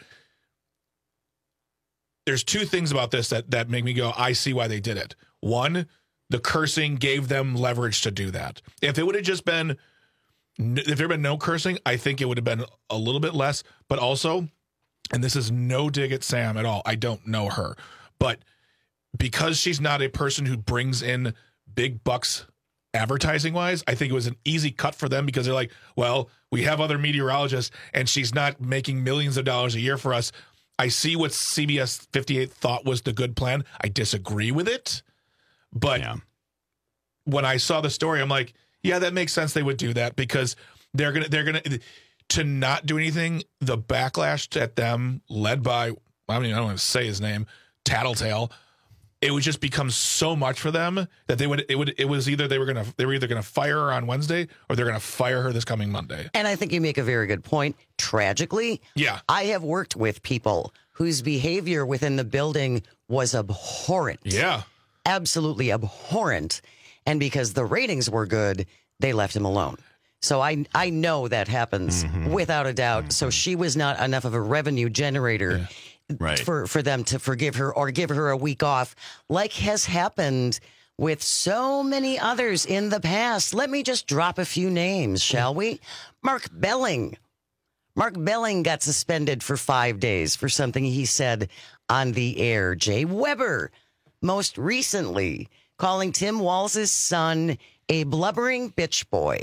Speaker 18: There's two things about this that, that make me go, I see why they did it. One, the cursing gave them leverage to do that. If it would have just been, if there had been no cursing, I think it would have been a little bit less. But also, and this is no dig at Sam at all, I don't know her, but because she's not a person who brings in big bucks advertising wise, I think it was an easy cut for them, because they're like, well, we have other meteorologists and she's not making millions of dollars a year for us. I see what C B S fifty-eight thought was the good plan. I disagree with it. But
Speaker 19: yeah.
Speaker 18: when I saw the story, I'm like, yeah, that makes sense. They would do that, because they're going to, they're going to, to not do anything. The backlash at them, led by, I mean, I don't want to say his name, Tattletale, it would just become so much for them that they would, it would, it was either they were going to, they were either going to fire her on Wednesday, or they're going to fire her this coming Monday.
Speaker 17: And I think you make a very good point. Tragically,
Speaker 18: yeah,
Speaker 17: I have worked with people whose behavior within the building was abhorrent.
Speaker 18: Yeah.
Speaker 17: Absolutely abhorrent. And because the ratings were good, they left him alone. So I I know that happens mm-hmm. without a doubt. Mm-hmm. So she was not enough of a revenue generator
Speaker 19: yeah. right.
Speaker 17: for, for them to forgive her or give her a week off, like has happened with so many others in the past. Let me just drop a few names, shall we? Mark Belling. Mark Belling got suspended for five days for something he said on the air. Jay Weber, most recently, calling Tim Walz's son a blubbering bitch boy.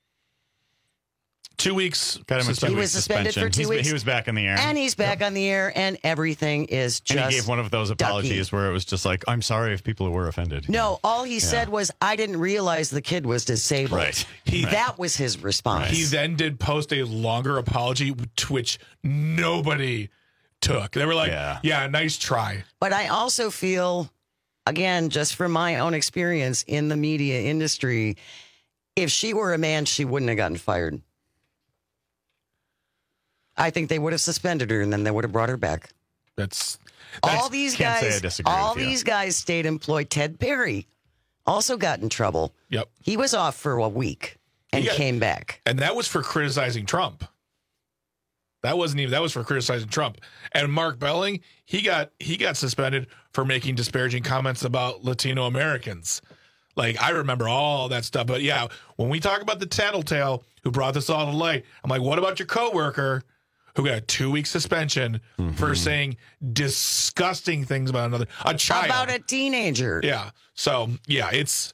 Speaker 18: Two weeks.
Speaker 19: Got him a
Speaker 17: He was suspended for two
Speaker 19: He's,
Speaker 17: weeks.
Speaker 19: He was back in the air.
Speaker 17: And he's back on the air, and everything is just
Speaker 19: And he gave one of those apologies
Speaker 17: ducky.
Speaker 19: where it was just like, I'm sorry if people were offended.
Speaker 17: No, all he
Speaker 19: Yeah.
Speaker 17: said was, I didn't realize the kid was disabled.
Speaker 19: Right.
Speaker 18: He,
Speaker 17: that was his response.
Speaker 18: He then did post a longer apology, to which nobody took. They were like, yeah, yeah nice try.
Speaker 17: But I also feel, again, just from my own experience in the media industry, if she were a man, she wouldn't have gotten fired. I think they would have suspended her, and then they would have brought her back.
Speaker 18: That's,
Speaker 17: all these
Speaker 19: can't say I
Speaker 17: guys.
Speaker 19: disagree
Speaker 17: All
Speaker 19: with you.
Speaker 17: these guys stayed employed. Ted Perry also got in trouble.
Speaker 18: Yep.
Speaker 17: He was off for a week and
Speaker 18: He got-
Speaker 17: came back.
Speaker 18: And that was for criticizing Trump. That wasn't even that was for criticizing Trump. And Mark Belling, he got he got suspended for making disparaging comments about Latino Americans. Like, I remember all that stuff. But yeah, when we talk about the tattletale who brought this all to light, I'm like, what about your coworker who got a two-week suspension
Speaker 19: Mm-hmm.
Speaker 18: for saying disgusting things about another a child?
Speaker 17: How about a teenager?
Speaker 18: Yeah. So yeah, it's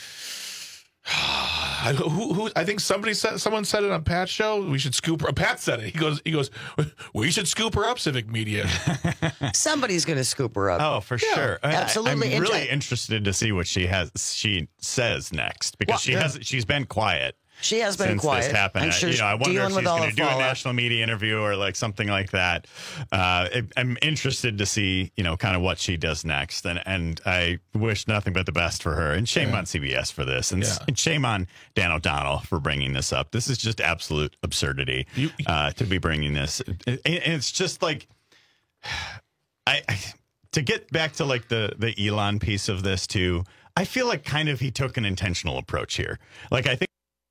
Speaker 18: who, who I think somebody said someone said it on Pat's show. We should scoop her. Pat said it. He goes, he goes, we should scoop her up, Civic Media.
Speaker 17: Somebody's going to scoop her up.
Speaker 19: Oh, for sure. I-
Speaker 17: Absolutely.
Speaker 19: I'm
Speaker 17: And
Speaker 19: really
Speaker 17: Jack-
Speaker 19: interested to see what she has. She says next because
Speaker 17: Well,
Speaker 19: she
Speaker 17: yeah.
Speaker 19: has. She's been quiet.
Speaker 17: She has been
Speaker 19: since
Speaker 17: quiet.
Speaker 19: this happened.
Speaker 17: I'm
Speaker 19: I-
Speaker 17: sure
Speaker 19: you know, I wonder
Speaker 17: dealing
Speaker 19: if she's
Speaker 17: with all
Speaker 19: going
Speaker 17: the
Speaker 19: to do a
Speaker 17: fallout.
Speaker 19: national media interview or like something like that. Uh, I- I'm interested to see, you know, kind of what she does next, and and I wish nothing but the best for her. And shame
Speaker 18: Yeah.
Speaker 19: on C B S for this, and,
Speaker 18: Yeah.
Speaker 19: and shame on Dan O'Donnell for bringing this up. This is just absolute absurdity uh, to be bringing this, and and it's just like I. I to get back to like the the Elon piece of this too. I feel like kind of he took an intentional approach here. Like I think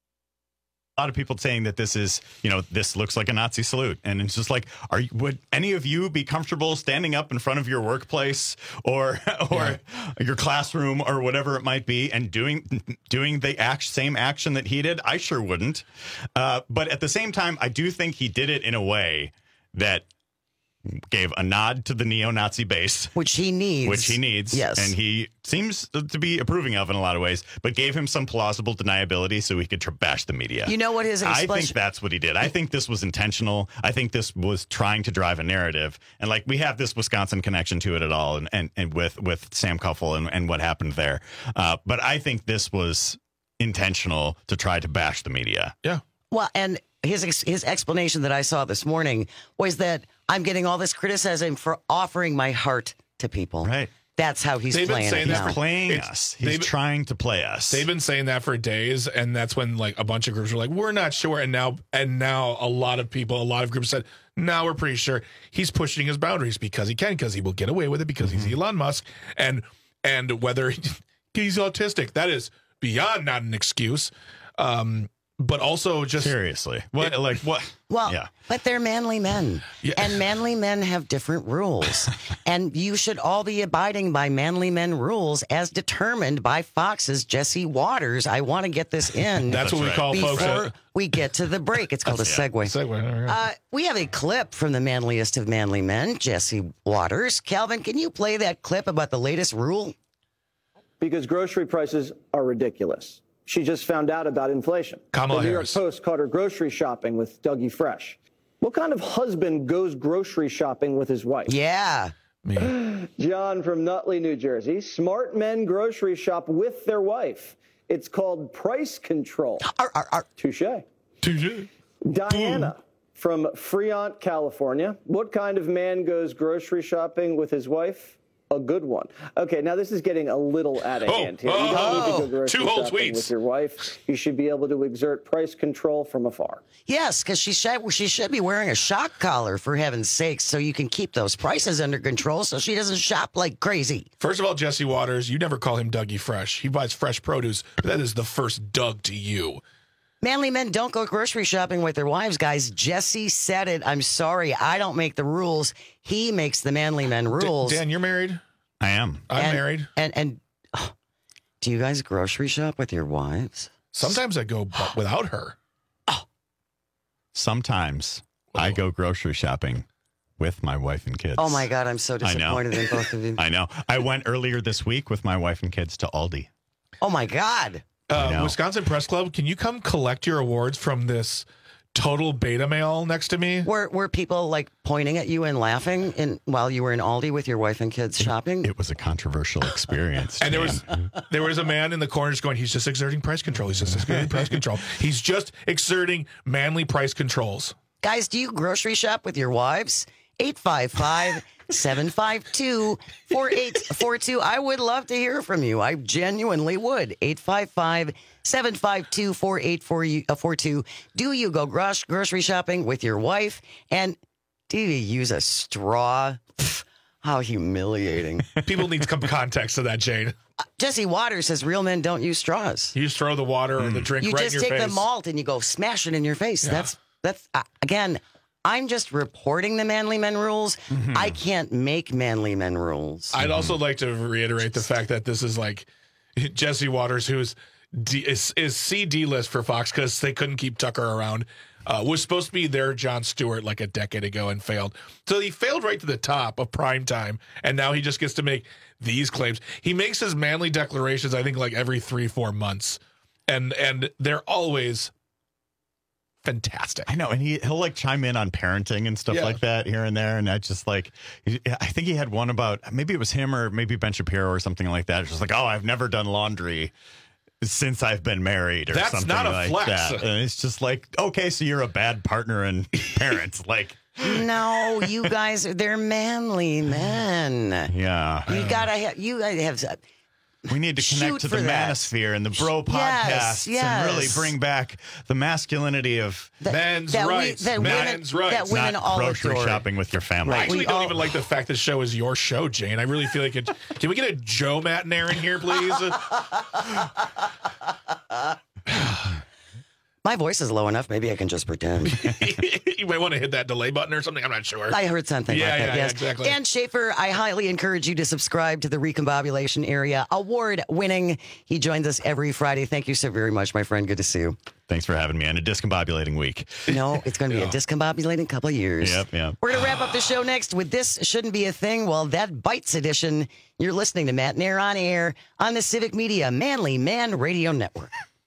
Speaker 19: a lot of people saying that this is, you know, this looks like a Nazi salute, and it's just like, are you, would any of you be comfortable standing up in front of your workplace or or your classroom or whatever it might be and doing doing the act, same action that he did? I sure wouldn't. Uh, but at the same time, I do think he did it in a way that gave a nod to the neo-Nazi base,
Speaker 17: which he needs,
Speaker 19: which he needs,
Speaker 17: Yes.
Speaker 19: and he seems to be approving of in a lot of ways, but gave him some plausible deniability so he could tr- bash the media.
Speaker 17: You know what his
Speaker 19: I
Speaker 17: explanation-
Speaker 19: think that's what he did. I think this was intentional. I think this was trying to drive a narrative, and like we have this Wisconsin connection to it at all, and and, and with with Sam Kuffel and, and what happened there. Uh, but I think this was intentional to try to bash the media.
Speaker 18: Yeah.
Speaker 17: Well, and his ex- his explanation that I saw this morning was that I'm getting all this criticism for offering my heart to people.
Speaker 19: Right.
Speaker 17: That's how he's
Speaker 18: They've been
Speaker 17: playing
Speaker 18: saying
Speaker 17: it
Speaker 18: that
Speaker 17: now.
Speaker 18: for-
Speaker 19: Playing
Speaker 18: It's-
Speaker 19: us. He's
Speaker 18: they've-
Speaker 19: trying to play us.
Speaker 18: They've been saying that for days, and that's when like a bunch of groups were like, "We're not sure," and now and now a lot of people, a lot of groups said, "Now we're pretty sure he's pushing his boundaries because he can, because he will get away with it because
Speaker 19: Mm-hmm.
Speaker 18: he's Elon Musk, and and whether he's autistic, that is beyond not an excuse." Um, but also just
Speaker 19: seriously, what like what?
Speaker 17: Well,
Speaker 19: yeah.
Speaker 17: but they're manly men, and manly men have different rules, and you should all be abiding by manly men rules as determined by Fox's Jesse Waters. I want to get this in.
Speaker 18: That's what we call
Speaker 17: before
Speaker 18: folks at-
Speaker 17: we get to the break. It's called a
Speaker 18: Yeah.
Speaker 17: segue.
Speaker 18: Segue. all right.
Speaker 17: Uh, we have a clip from the manliest of manly men, Jesse Waters. Calvin, can you play that clip about the latest rule?
Speaker 4: Because grocery prices are ridiculous. She just found out about inflation.
Speaker 18: Kamala
Speaker 4: the New
Speaker 18: Harris.
Speaker 4: York Post caught her grocery shopping with Dougie Fresh. What kind of husband goes grocery shopping with his wife?
Speaker 17: Yeah.
Speaker 4: John from Nutley, New Jersey. Smart men grocery shop with their wife. It's called price control. Touche.
Speaker 18: Touche.
Speaker 4: Diana from Fremont, California. What kind of man goes grocery shopping with his wife? A good one. Okay, now this is getting a little out of
Speaker 18: Oh,
Speaker 4: hand here. You don't
Speaker 18: oh,
Speaker 4: need to go grocery
Speaker 18: two whole
Speaker 4: shopping
Speaker 18: tweets.
Speaker 4: with your wife. You should be able to exert price control from afar.
Speaker 17: Yes, because she should, she should be wearing a shock collar, for heaven's sakes, so you can keep those prices under control so she doesn't shop like crazy.
Speaker 18: First of all, Jesse Waters, you never call him Dougie Fresh. He buys fresh produce. But that is the first Doug to you.
Speaker 17: Manly men don't go grocery shopping with their wives, guys. Jesse said it. I'm sorry. I don't make the rules. He makes the manly men rules.
Speaker 18: Dan, you're married?
Speaker 19: I am.
Speaker 18: I'm
Speaker 17: And-
Speaker 18: married.
Speaker 17: And and oh, do you guys grocery shop with your wives?
Speaker 18: Sometimes I go bu- without her.
Speaker 19: Sometimes I go grocery shopping with my wife and kids.
Speaker 17: Oh my God, I'm so
Speaker 19: I know.
Speaker 17: disappointed in both of you.
Speaker 19: I know. I went earlier this week with my wife and kids to Aldi.
Speaker 17: Oh my God.
Speaker 18: Uh,
Speaker 19: know.
Speaker 18: Wisconsin Press Club, can you come collect your awards from this total beta male next to me?
Speaker 17: Were were people like pointing at you and laughing in while you were in Aldi with your wife and kids shopping?
Speaker 19: It was a controversial experience.
Speaker 18: And there
Speaker 19: Dan.
Speaker 18: was there was a man in the corner just going, he's just exerting price control. He's just exerting price control. He's just exerting manly price controls.
Speaker 17: Guys, do you grocery shop with your wives? eight five five, seven five two, four eight four two. I would love to hear from you. I genuinely would. eight five five, seven five two, four eight four two. Do you go gro- grocery shopping with your wife? And Do you use a straw? Pff, how humiliating.
Speaker 18: People need some context to that, Jane.
Speaker 17: Uh, Jesse Waters says real men don't use straws.
Speaker 18: You just throw the water or the drink
Speaker 17: You
Speaker 18: right
Speaker 17: just
Speaker 18: in your
Speaker 17: take
Speaker 18: face.
Speaker 17: the malt and you go smash it in your face.
Speaker 18: Yeah.
Speaker 17: That's, that's uh, again, I'm just reporting the manly men rules.
Speaker 18: Mm-hmm.
Speaker 17: I can't make manly men rules.
Speaker 18: I'd also like to reiterate the fact that this is like Jesse Waters, who's D, is, is C D list for Fox because they couldn't keep Tucker around. Uh, was supposed to be their Jon Stewart like a decade ago and failed. So he failed right to the top of prime time, and now he just gets to make these claims. He makes his manly declarations, I think, like every three, four months, and and they're always fantastic.
Speaker 19: I know, and he he'll like chime in on parenting and stuff
Speaker 18: Yeah.
Speaker 19: like that here and there, and I just like, I think he had one about maybe it was him or maybe Ben Shapiro or something like that. It's just like, oh, I've never done laundry since I've been married or
Speaker 18: That's
Speaker 19: something
Speaker 18: not a
Speaker 19: like
Speaker 18: flex.
Speaker 19: that. And it's just like, okay, so you're a bad partner and parent. Like,
Speaker 17: No, you guys are they're manly men.
Speaker 19: yeah.
Speaker 17: You gotta have you gotta have
Speaker 19: We need to
Speaker 17: Shoot
Speaker 19: connect to
Speaker 17: for
Speaker 19: the
Speaker 17: that.
Speaker 19: manosphere and the bro
Speaker 17: Yes,
Speaker 19: podcasts and really
Speaker 17: yes.
Speaker 19: bring back the masculinity of
Speaker 18: men's
Speaker 17: that we-
Speaker 18: rights.
Speaker 17: that women-
Speaker 18: men's rights.
Speaker 17: that women
Speaker 19: not
Speaker 17: all
Speaker 19: grocery
Speaker 17: adore.
Speaker 19: shopping with your family.
Speaker 18: I actually
Speaker 17: We
Speaker 18: don't
Speaker 17: all-
Speaker 18: even like the fact this show is your show, Jane. I really feel like it. Can we get a Joe Mattinair in here, please?
Speaker 17: My voice is low enough, maybe I can just pretend.
Speaker 18: You might want to hit that delay button or something. I'm not sure.
Speaker 17: I heard something
Speaker 18: Yeah,
Speaker 17: like that,
Speaker 18: yeah,
Speaker 17: yes.
Speaker 18: exactly.
Speaker 17: Dan Schaefer, I highly encourage you to subscribe to the Recombobulation Area Award winning. He joins us every Friday. Thank you so very much, my friend. Good to see you.
Speaker 19: Thanks for having me on a discombobulating week.
Speaker 17: No, it's going to be a discombobulating couple of years.
Speaker 19: Yep, yep.
Speaker 17: We're going to wrap up the show next with This Shouldn't Be a Thing. Well, that Bites edition. You're listening to Matt Nair on air on the Civic Media Manly Man Radio Network.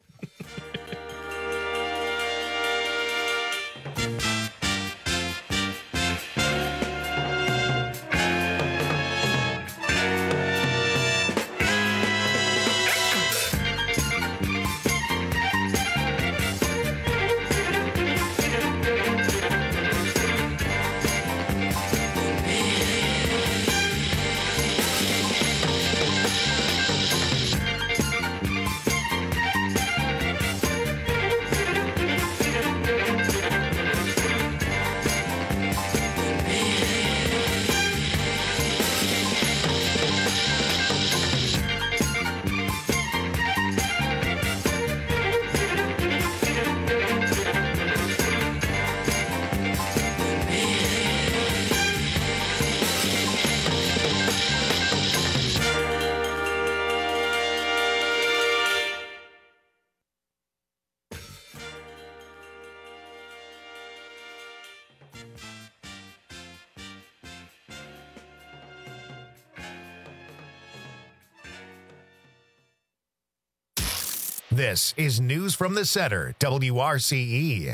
Speaker 3: This is News from the Center, W R C E.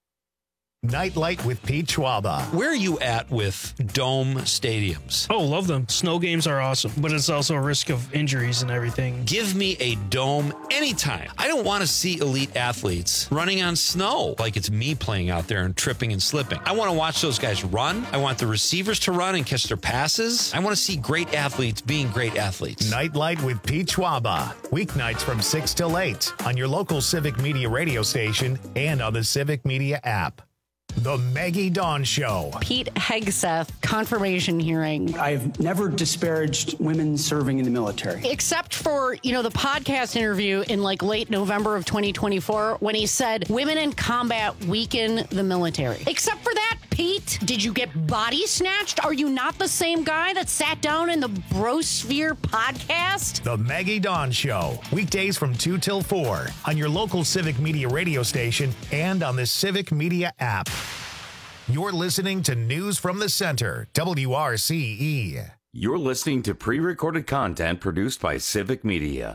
Speaker 3: Nightlight with Pete Schwaba.
Speaker 12: Where are you at with dome stadiums?
Speaker 13: Oh, love them. Snow games are awesome, but it's also a risk of injuries and everything.
Speaker 12: Give me a dome anytime. I don't want to see elite athletes running on snow like it's me playing out there and tripping and slipping. I want to watch those guys run. I want the receivers to run and catch their passes. I want to see great athletes being great athletes.
Speaker 3: Nightlight with Pete Schwaba. Weeknights from six till eight on your local Civic Media radio station and on the Civic Media app. The Maggie Dawn Show.
Speaker 9: Pete Hegseth confirmation hearing.
Speaker 15: I've never disparaged women serving in the military.
Speaker 9: Except for, you know, the podcast interview in like late November of twenty twenty-four when he said women in combat weaken the military. Except for that, Pete, did you get body snatched? Are you not the same guy that sat down in the Brosphere podcast?
Speaker 3: The Maggie Dawn Show. Weekdays from two till four on your local Civic Media radio station and on the Civic Media app. You're listening to News from the Center, W R C E.
Speaker 16: You're listening to pre-recorded content produced by Civic Media.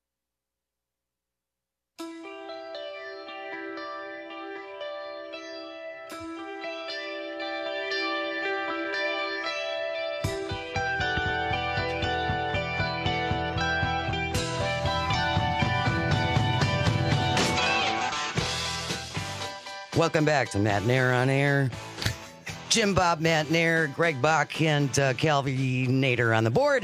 Speaker 17: Welcome back to Matt Nair on air. Jim Bob Matt Nair, Greg Bach, and uh, Calvin Nader on the board.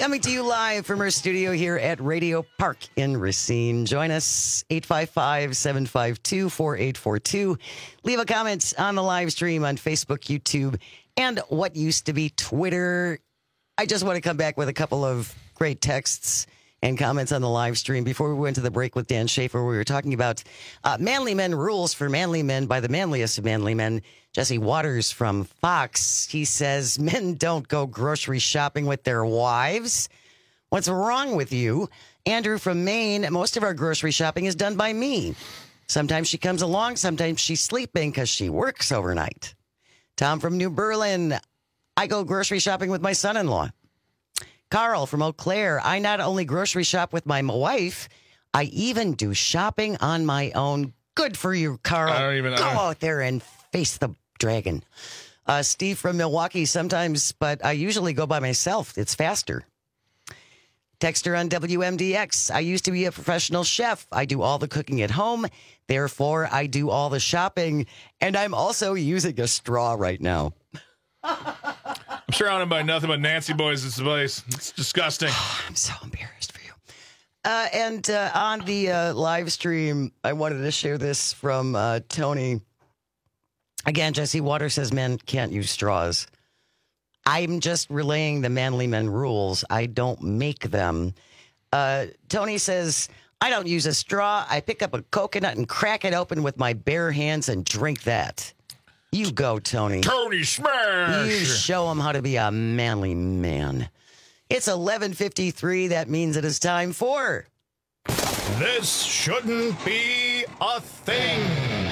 Speaker 17: Coming to you live from our studio here at Radio Park in Racine. Join us, eight five five, seven five two, four eight four two. Leave a comment on the live stream on Facebook, YouTube, and what used to be Twitter. I just want to come back with a couple of great texts and comments on the live stream. Before we went to the break with Dan Schaefer, we were talking about uh, Manly Men Rules for Manly Men by the manliest of manly men. Jesse Waters from Fox, he says, men don't go grocery shopping with their wives. What's wrong with you? Andrew from Maine, most of our grocery shopping is done by me. Sometimes she comes along, sometimes she's sleeping because she works overnight. Tom from New Berlin, I go grocery shopping with my son-in-law. Carl from Eau Claire, I not only grocery shop with my wife, I even do shopping on my own. Good for you, Carl.
Speaker 18: I don't even
Speaker 17: Go
Speaker 18: know.
Speaker 17: out there and face the dragon. Uh, Steve from Milwaukee, sometimes, but I usually go by myself. It's faster. Texter on W M D X, I used to be a professional chef. I do all the cooking at home. Therefore, I do all the shopping. And I'm also using a straw right now.
Speaker 18: I'm surrounded by nothing but Nancy boys in this place. It's disgusting.
Speaker 17: I'm so embarrassed for you. Uh, and uh, on the uh, live stream, I wanted to share this from uh, Tony. Again, Jesse Waters says men can't use straws. I'm just relaying the manly men rules. I don't make them. Uh, Tony says, I don't use a straw. I pick up a coconut and crack it open with my bare hands and drink that. You go, Tony.
Speaker 18: Tony Smash!
Speaker 17: You show him how to be a manly man. It's eleven fifty-three. That means it is time for...
Speaker 3: This shouldn't be a thing.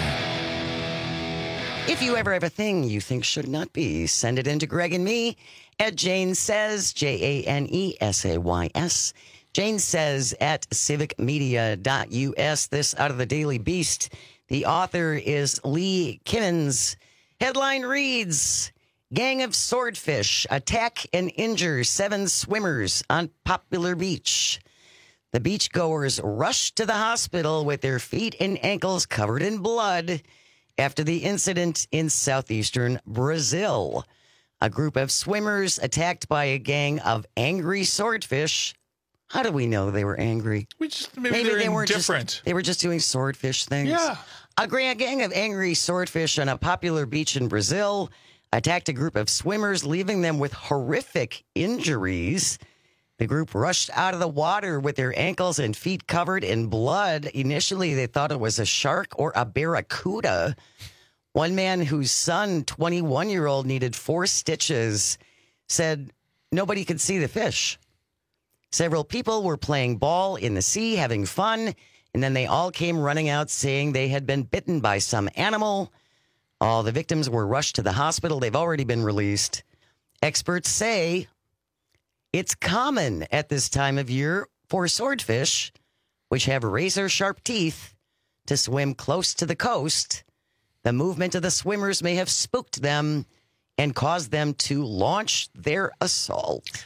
Speaker 17: If you ever have a thing you think should not be, send it in to Greg and me at Jane Says, J A N E S A Y S. Jane Says at civic media dot U S. This out of the Daily Beast. The author is Lee Kimmons. Headline reads, Gang of swordfish attack and injure seven swimmers on Poplar Beach. The beachgoers rushed to the hospital with their feet and ankles covered in blood after the incident in southeastern Brazil. A group of swimmers attacked by a gang of angry swordfish. How do we know they were angry?
Speaker 18: We just maybe, maybe
Speaker 17: they were
Speaker 18: indifferent.
Speaker 17: Just, they were just doing swordfish things.
Speaker 18: Yeah.
Speaker 17: A grand gang of angry swordfish on a popular beach in Brazil attacked a group of swimmers, leaving them with horrific injuries. The group rushed out of the water with their ankles and feet covered in blood. Initially, they thought it was a shark or a barracuda. One man whose son, twenty-one-year-old, needed four stitches, said nobody could see the fish. Several people were playing ball in the sea, having fun, and then they all came running out saying they had been bitten by some animal. All the victims were rushed to the hospital. They've already been released. Experts say it's common at this time of year for swordfish, which have razor-sharp teeth, to swim close to the coast. The movement of the swimmers may have spooked them and caused them to launch their assault.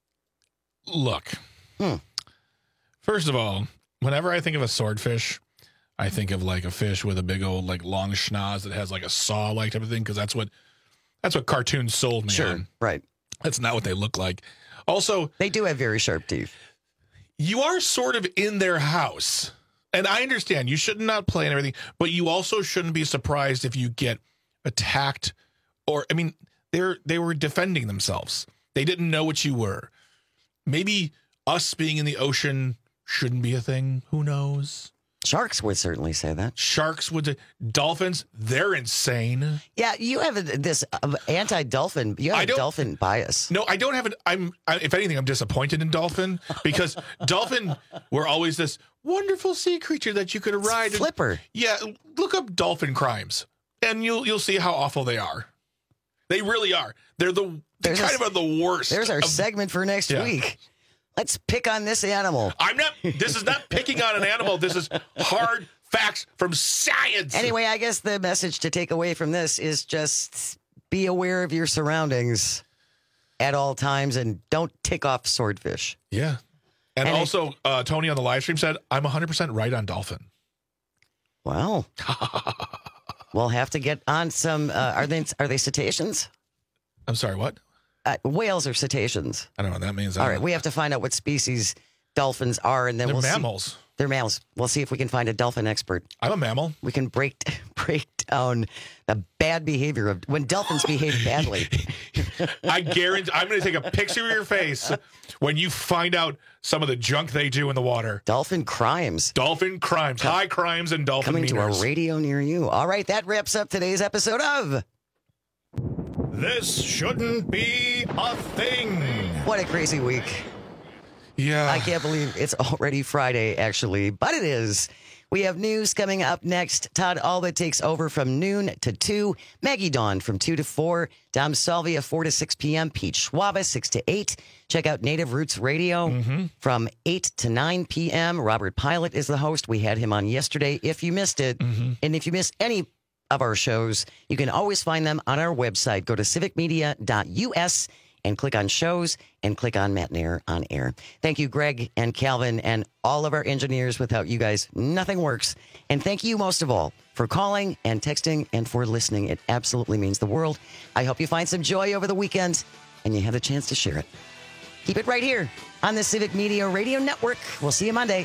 Speaker 18: Look,
Speaker 17: hmm.
Speaker 18: First of all, whenever I think of a swordfish, I think of like a fish with a big old like long schnoz that has like a saw-like type of thing, because that's what that's what cartoons sold me
Speaker 17: Sure,
Speaker 18: on.
Speaker 17: right.
Speaker 18: That's not what they look like. Also,
Speaker 17: they do have very sharp teeth.
Speaker 18: You are sort of in their house. And I understand you should not play and everything, but you also shouldn't be surprised if you get attacked or, I mean, they're, they were defending themselves. They didn't know what you were. Maybe us being in the ocean shouldn't be a thing. Who knows?
Speaker 17: Sharks would certainly say that.
Speaker 18: Sharks would. Dolphins, they're insane.
Speaker 17: Yeah, you have a, this uh, anti-dolphin. You have
Speaker 18: I
Speaker 17: a
Speaker 18: don't-
Speaker 17: dolphin bias.
Speaker 18: No, I don't have an. I'm. I, if anything, I'm disappointed in dolphin because dolphin were always this wonderful sea creature that you could ride.
Speaker 17: Flipper.
Speaker 18: Yeah, look up dolphin crimes, and you'll you'll see how awful they are. They really are. They're the they
Speaker 17: There's
Speaker 18: kind
Speaker 17: a-
Speaker 18: of are the worst.
Speaker 17: There's our
Speaker 18: of-
Speaker 17: segment for next
Speaker 18: Yeah.
Speaker 17: week. Let's pick on this animal.
Speaker 18: I'm not. This is not picking on an animal. This is hard facts from science.
Speaker 17: Anyway, I guess the message to take away from this is just be aware of your surroundings at all times and don't tick off swordfish.
Speaker 18: Yeah. And,
Speaker 17: And I-
Speaker 18: also, uh, Tony on the live stream said, I'm one hundred percent right on dolphin.
Speaker 17: Wow. We'll have to get on some. Uh, are they are they cetaceans?
Speaker 18: I'm sorry, what?
Speaker 17: uh, whales or cetaceans?
Speaker 18: I don't know what that means.
Speaker 17: All right, we have to find out what species dolphins are, and then
Speaker 18: They're
Speaker 17: we'll
Speaker 18: mammals.
Speaker 17: see. They're mammals. We'll see if we can find a dolphin expert.
Speaker 18: I'm a mammal.
Speaker 17: We can break break down the bad behavior of when dolphins behave badly.
Speaker 18: I guarantee I'm going to take a picture of your face when you find out some of the junk they do in the water.
Speaker 17: Dolphin crimes.
Speaker 18: Dolphin crimes. High crimes and dolphin
Speaker 17: Coming
Speaker 18: meaners.
Speaker 17: to a radio near you. All right, that wraps up today's episode of
Speaker 3: This Shouldn't Be a Thing.
Speaker 17: What a Crazy Week.
Speaker 18: Yeah.
Speaker 17: I can't believe it's already Friday, actually, but it is. We have news coming up next. Todd Alba takes over from noon to two. Maggie Dawn from two to four. Dom Salvia, four to six p.m. Pete Schwaba, six to eight. Check out Native Roots Radio
Speaker 18: mm-hmm.
Speaker 17: from eight to nine p.m. Robert Pilot is the host. We had him on yesterday. If you missed it,
Speaker 18: mm-hmm.
Speaker 17: and if you missed any of our shows, you can always find them on our website. Go to civic media dot u s and click on shows and click on Matt Nair on air. Thank you, Greg and Calvin and all of our engineers. Without you guys, nothing works. And thank you most of all for calling and texting and for listening. It absolutely means the world. I hope you find some joy over the weekend and you have a chance to share it. Keep it right here on the Civic Media Radio Network. We'll see you Monday.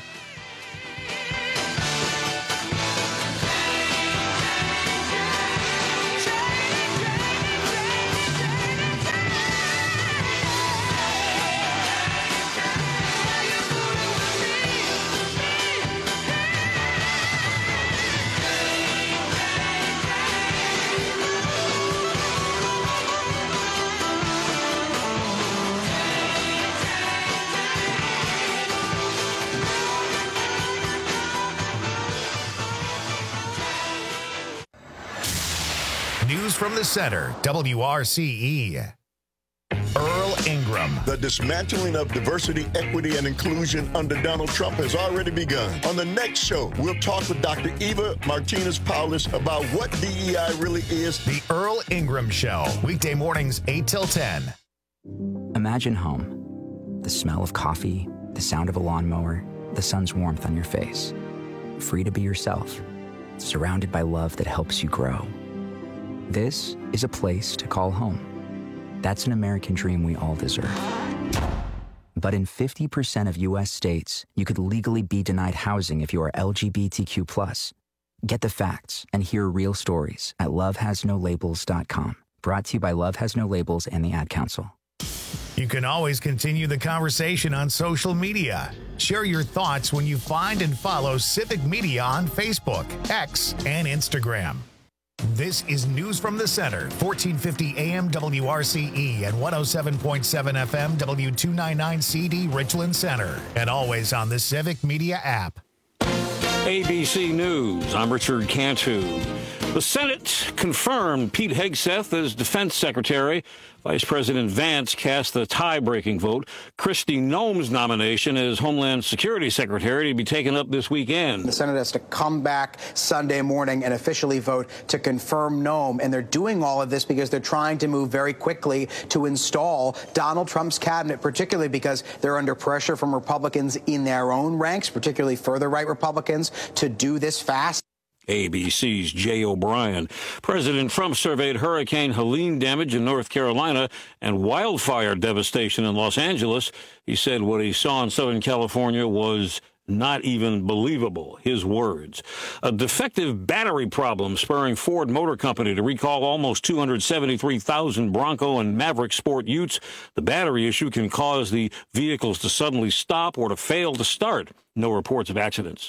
Speaker 3: News from the center, W R C E. Earl Ingram.
Speaker 1: The dismantling of diversity, equity, and inclusion under Donald Trump has already begun. On the next show, we'll talk with Doctor Eva Martinez-Paulus about what D E I really is.
Speaker 3: The Earl Ingram Show, weekday mornings, eight till ten.
Speaker 2: Imagine home. The smell of coffee, the sound of a lawnmower, the sun's warmth on your face. Free to be yourself, surrounded by love that helps you grow. This is a place to call home. That's an American dream we all deserve. But in fifty percent of U S states, you could legally be denied housing if you are L G B T Q plus. Get the facts and hear real stories at love has no labels dot com. Brought to you by Love Has No Labels and the Ad Council.
Speaker 3: You can always continue the conversation on social media. Share your thoughts when you find and follow Civic Media on Facebook, X, and Instagram. This is News from the Center, fourteen fifty A M W R C E and one oh seven point seven F M W two ninety-nine C D Richland Center, and always on the Civic Media app.
Speaker 20: A B C News, I'm Richard Cantu. The Senate confirmed Pete Hegseth as Defense Secretary. Vice President Vance cast the tie-breaking vote. Kristi Noem's nomination as Homeland Security Secretary to be taken up this weekend.
Speaker 21: The Senate has to come back Sunday morning and officially vote to confirm Noem. And they're doing all of this because they're trying to move very quickly to install Donald Trump's cabinet, particularly because they're under pressure from Republicans in their own ranks, particularly further right Republicans, to do this fast.
Speaker 20: A B C's Jay O'Brien. President Trump surveyed Hurricane Helene damage in North Carolina and wildfire devastation in Los Angeles. He said what he saw in Southern California was not even believable. His words. A defective battery problem spurring Ford Motor Company to recall almost two hundred seventy-three thousand Bronco and Maverick Sport Utes. The battery issue can cause the vehicles to suddenly stop or to fail to start. No reports of accidents.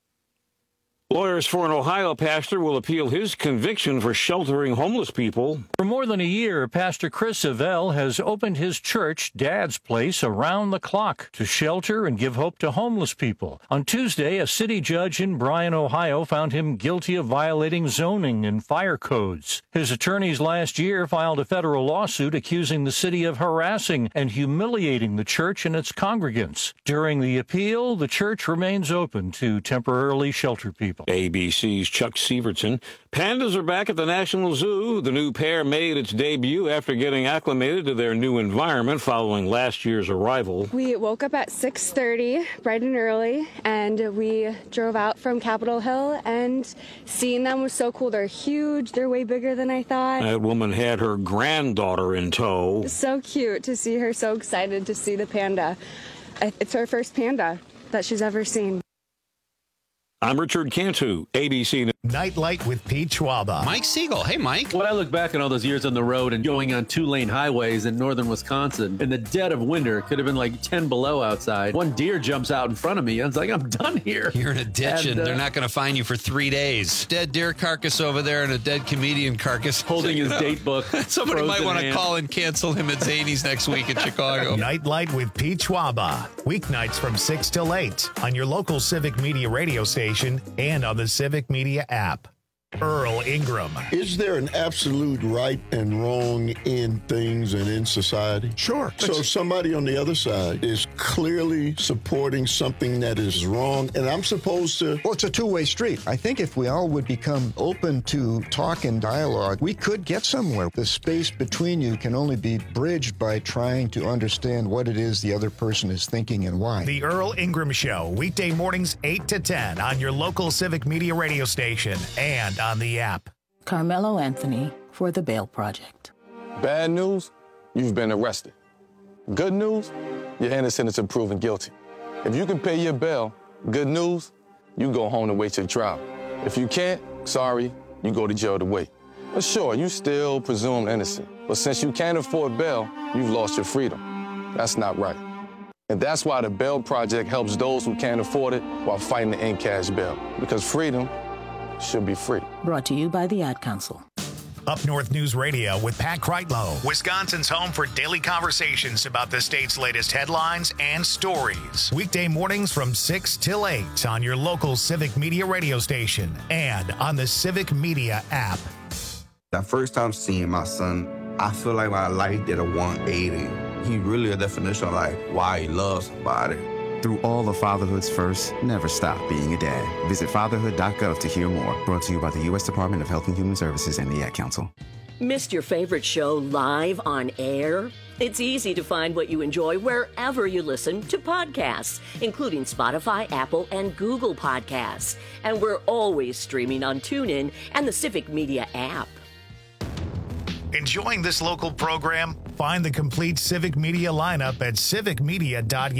Speaker 20: Lawyers for an Ohio pastor will appeal his conviction for sheltering homeless people.
Speaker 22: For more than a year, Pastor Chris Savelle has opened his church, Dad's Place, around the clock to shelter and give hope to homeless people. On Tuesday, a city judge in Bryan, Ohio, found him guilty of violating zoning and fire codes. His attorneys last year filed a federal lawsuit accusing the city of harassing and humiliating the church and its congregants. During the appeal, the church remains open to temporarily shelter people. people.
Speaker 20: A B C's Chuck Severson. Pandas are back at the National Zoo. The new pair made its debut after getting acclimated to their new environment following last year's arrival.
Speaker 5: We woke up at six thirty, bright and early, and we drove out from Capitol Hill, and seeing them was so cool. They're huge. They're way bigger than I thought.
Speaker 20: That woman had her granddaughter in tow.
Speaker 5: So cute to see her so excited to see the panda. It's her first panda that she's ever seen.
Speaker 20: I'm Richard Cantu, A B C.
Speaker 3: Nightlight with Pete Schwaba.
Speaker 6: Mike Siegel. Hey, Mike.
Speaker 7: When I look back on all those years on the road and going on two-lane highways in northern Wisconsin, in the dead of winter, it could have been like ten below outside. One deer jumps out in front of me. I was like, I'm done here.
Speaker 12: You're in a ditch, and,
Speaker 7: And, uh,
Speaker 12: they're not going to find you for three days. Dead deer carcass over there and a dead comedian carcass.
Speaker 7: Holding his date book.
Speaker 12: Somebody might
Speaker 7: frozen
Speaker 12: want to
Speaker 7: hand.
Speaker 12: call and cancel him at Zany's next week in Chicago.
Speaker 3: Nightlight with Pete Schwaba. Weeknights from six till eight on your local Civic Media radio station and on the Civic Media app. Earl Ingram.
Speaker 1: Is there an absolute right and wrong in things and in society?
Speaker 8: Sure.
Speaker 1: So somebody on the other side is clearly supporting something that is wrong, and I'm supposed to...
Speaker 8: Well, it's a two-way street. I think if we all would become open to talk and dialogue, we could get somewhere. The space between you can only be bridged by trying to understand what it is the other person is thinking and why.
Speaker 3: The Earl Ingram Show, weekday mornings eight to ten on your local Civic Media radio station and on the app.
Speaker 14: Carmelo Anthony for the Bail Project.
Speaker 23: Bad news, you've been arrested. Good news, you're innocent until proven guilty. If you can pay your bail, good news, you go home and wait your trial. If you can't, sorry, you go to jail to wait. But sure, you still presumed innocent. But since you can't afford bail, you've lost your freedom. That's not right. And that's why the Bail Project helps those who can't afford it while fighting to end cash bail. Because freedom should be free.
Speaker 14: Brought to you by the Ad Council.
Speaker 3: Up North News Radio with Pat Kreitlow, Wisconsin's home for daily conversations about the state's latest headlines and stories. Weekday mornings from six till eight on your local Civic Media radio station and on the Civic Media app.
Speaker 24: That first time seeing my son, I feel like my life did a one eighty. He really a definition of like why he loves somebody.
Speaker 25: Through all of fatherhood's first, never stop being a dad. Visit fatherhood dot gov to hear more. Brought to you by the U S Department of Health and Human Services and the Ad Council.
Speaker 28: Missed your favorite show live on air? It's easy to find what you enjoy wherever you listen to podcasts, including Spotify, Apple, and Google Podcasts. And we're always streaming on TuneIn and the Civic Media app.
Speaker 3: Enjoying this local program? Find the complete Civic Media lineup at civic media dot